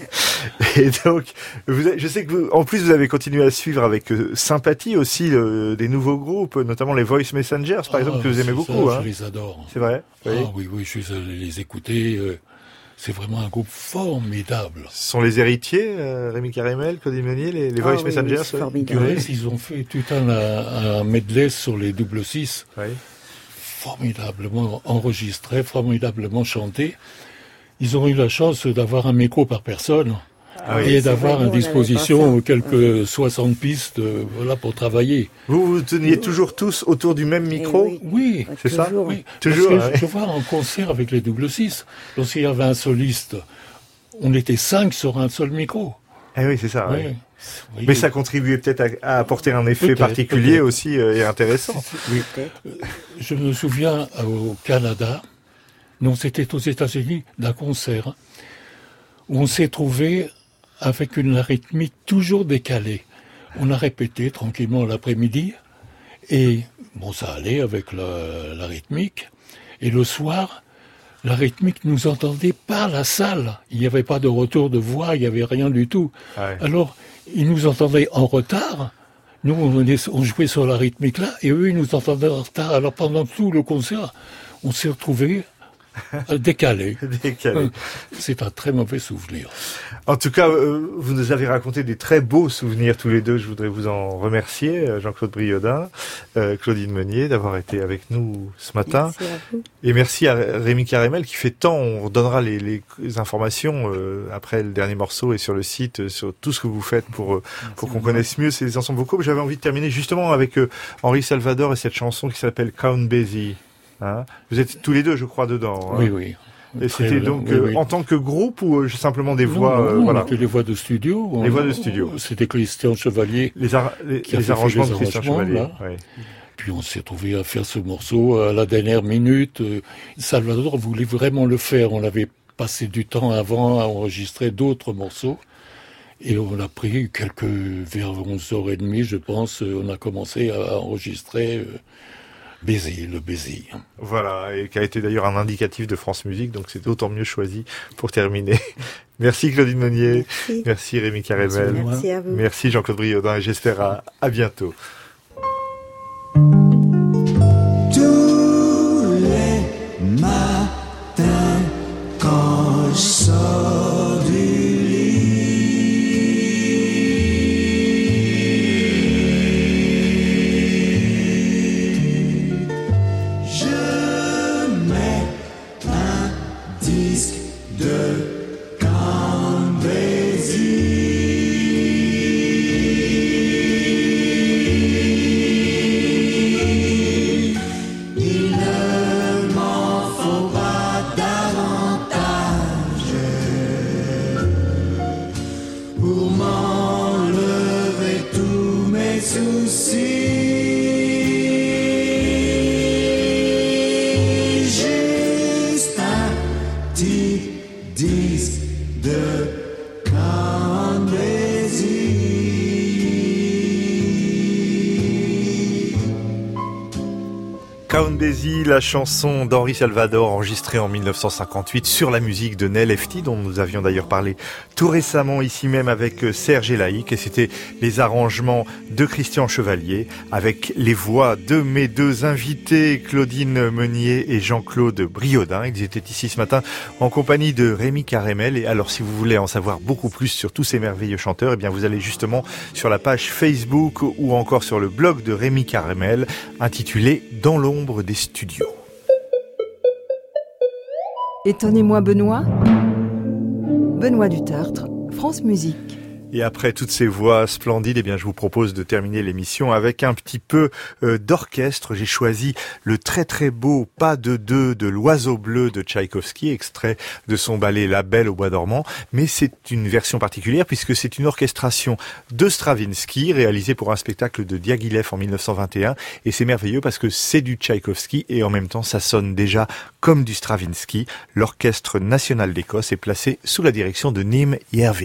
Et donc, vous avez, je sais que vous, en plus vous avez continué à suivre avec euh, sympathie aussi euh, des nouveaux groupes, notamment les Voice Messengers par ah, exemple que vous aimez beaucoup. Ça, hein. Je les adore. C'est vrai. Oui. Ah oui, oui, je suis allé les écouter. Euh... C'est vraiment un groupe formidable. Ce sont les héritiers, euh, Rémi Carimel, Claudine Meunier, les, les Voice ah, oui, Messengers. Oui, formidable. Oui, ils ont fait tout un, un medley sur les double six. Oui. Formidablement enregistré, formidablement chanté. Ils ont eu la chance d'avoir un micro par personne. Ah oui, et d'avoir à disposition quelques soixante pistes euh, voilà, pour travailler. Vous vous teniez toujours tous autour du même micro? Oui, oui. C'est toujours. ça oui. Toujours. Parce que je vois en concert avec les double six, lorsqu'il y avait un soliste, on était cinq sur un seul micro. Eh oui, c'est ça. Oui. Oui. Oui. Mais ça contribuait peut-être à, à apporter un effet peut-être, particulier peut-être. aussi euh, et intéressant. Oui. Je me souviens au Canada, non, c'était aux États-Unis, d'un concert où on s'est trouvé avec une rythmique toujours décalée. On a répété tranquillement l'après-midi, et bon, ça allait avec la, la rythmique. Et le soir, la rythmique nous entendait par la salle. Il n'y avait pas de retour de voix, il n'y avait rien du tout. Ouais. Alors, ils nous entendaient en retard. Nous, on, on jouait sur la rythmique là, et eux, ils nous entendaient en retard. Alors, pendant tout le concert, on s'est retrouvés décalé. Décalé. C'est un très mauvais souvenir. En tout cas, euh, vous nous avez raconté des très beaux souvenirs tous les deux. Je voudrais vous en remercier, Jean-Claude Briodin, euh, Claudine Meunier, d'avoir été avec nous ce matin. Merci à vous. Et merci à Rémi Carémel qui fait tant. On redonnera les, les informations euh, après le dernier morceau et sur le site, euh, sur tout ce que vous faites pour, euh, pour qu'on connaisse mieux ces ensembles vocaux. J'avais envie de terminer justement avec euh, Henri Salvador et cette chanson qui s'appelle Count Basie. Hein, vous êtes tous les deux, je crois, dedans. Hein. Oui, oui. Et Très c'était bien, donc oui, euh, oui. en tant que groupe ou euh, simplement des voix non, non, euh, non, voilà. C'était les voix de studio. Les voix de studio. C'était Christian Chevalier. Les, ar- les, qui a les fait arrangements les de Christian arrangements, Chevalier. là. Ouais. Puis on s'est trouvé à faire ce morceau à la dernière minute. Salvador voulait vraiment le faire. On avait passé du temps avant à enregistrer d'autres morceaux. Et on a pris quelques, vers onze heures trente, je pense, on a commencé à enregistrer euh, Baiser, le baiser. Voilà, et qui a été d'ailleurs un indicatif de France Musique, donc c'est d'autant mieux choisi pour terminer. Merci Claudine Meunier, merci, merci Rémi Carémel, merci, merci à vous. Merci Jean-Claude Briodin, et j'espère à, à bientôt. Tous les matins quand je sors du Count Basie, la chanson d'Henri Salvador enregistrée en mille neuf cent cinquante-huit sur la musique de Nel Efti, dont nous avions d'ailleurs parlé tout récemment ici même avec Serge Elaïc, et c'était les arrangements de Christian Chevalier avec les voix de mes deux invités, Claudine Meunier et Jean-Claude Briodin. Ils étaient ici ce matin en compagnie de Rémi Carémel. Et alors, si vous voulez en savoir beaucoup plus sur tous ces merveilleux chanteurs, eh bien, vous allez justement sur la page Facebook ou encore sur le blog de Rémi Carémel, intitulé Dans l'ombre des studios. Étonnez-moi Benoît, Benoît Dutertre, France Musique. Et après toutes ces voix splendides, eh bien, je vous propose de terminer l'émission avec un petit peu euh, d'orchestre. J'ai choisi le très très beau Pas de deux de l'Oiseau bleu de Tchaïkovski, extrait de son ballet La Belle au bois dormant. Mais c'est une version particulière puisque c'est une orchestration de Stravinsky réalisée pour un spectacle de Diaghilev en mille neuf cent vingt et un. Et c'est merveilleux parce que c'est du Tchaïkovski et en même temps ça sonne déjà comme du Stravinsky. L'Orchestre national d'Écosse est placé sous la direction de Nim Järvi.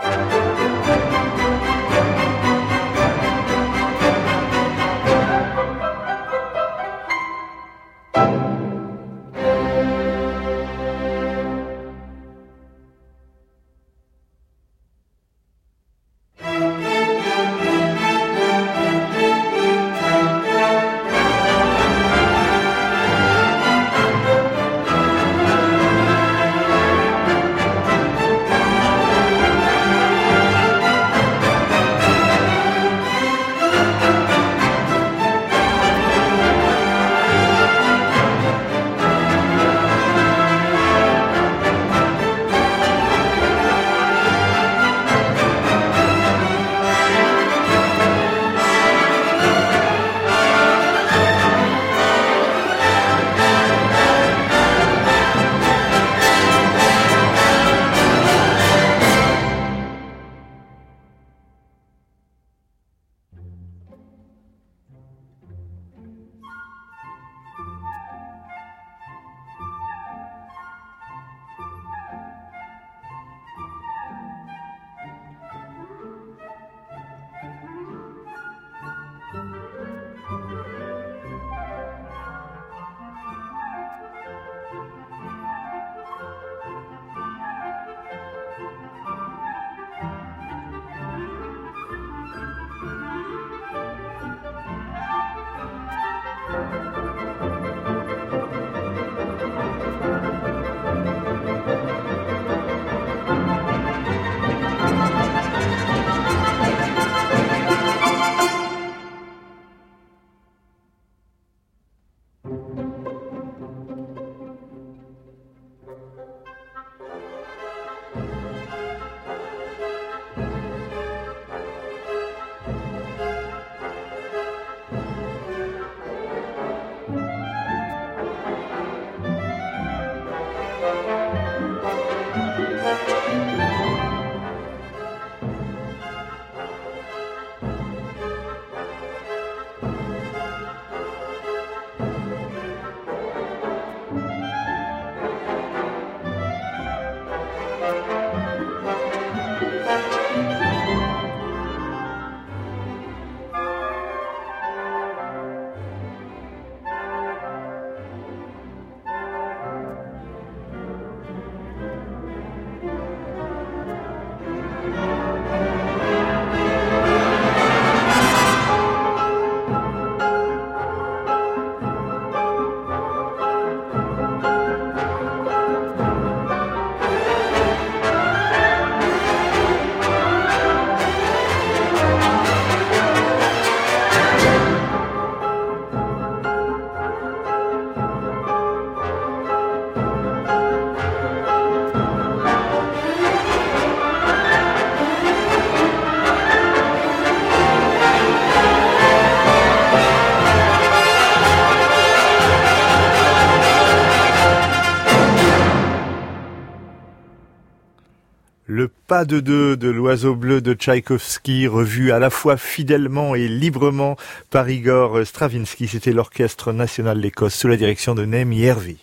Le pas de deux de l'oiseau bleu de Tchaïkovski, revu à la fois fidèlement et librement par Igor Stravinsky. C'était l'Orchestre national d'Écosse sous la direction de Naim Järvi.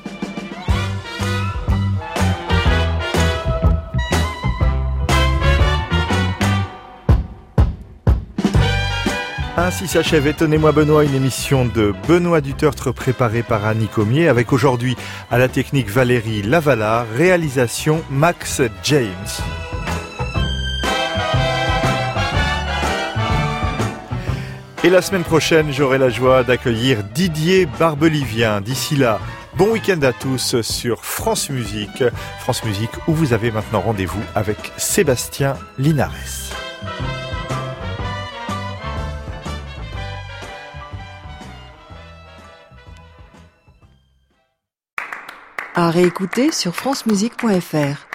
Ainsi s'achève Étonnez-moi Benoît, une émission de Benoît Dutertre préparée par Annie Comier, avec aujourd'hui à la technique Valérie Lavalard, réalisation Max James. Et la semaine prochaine, j'aurai la joie d'accueillir Didier Barbelivien. D'ici là, bon week-end à tous sur France Musique. France Musique où vous avez maintenant rendez-vous avec Sébastien Linares. À réécouter sur francemusique point f r.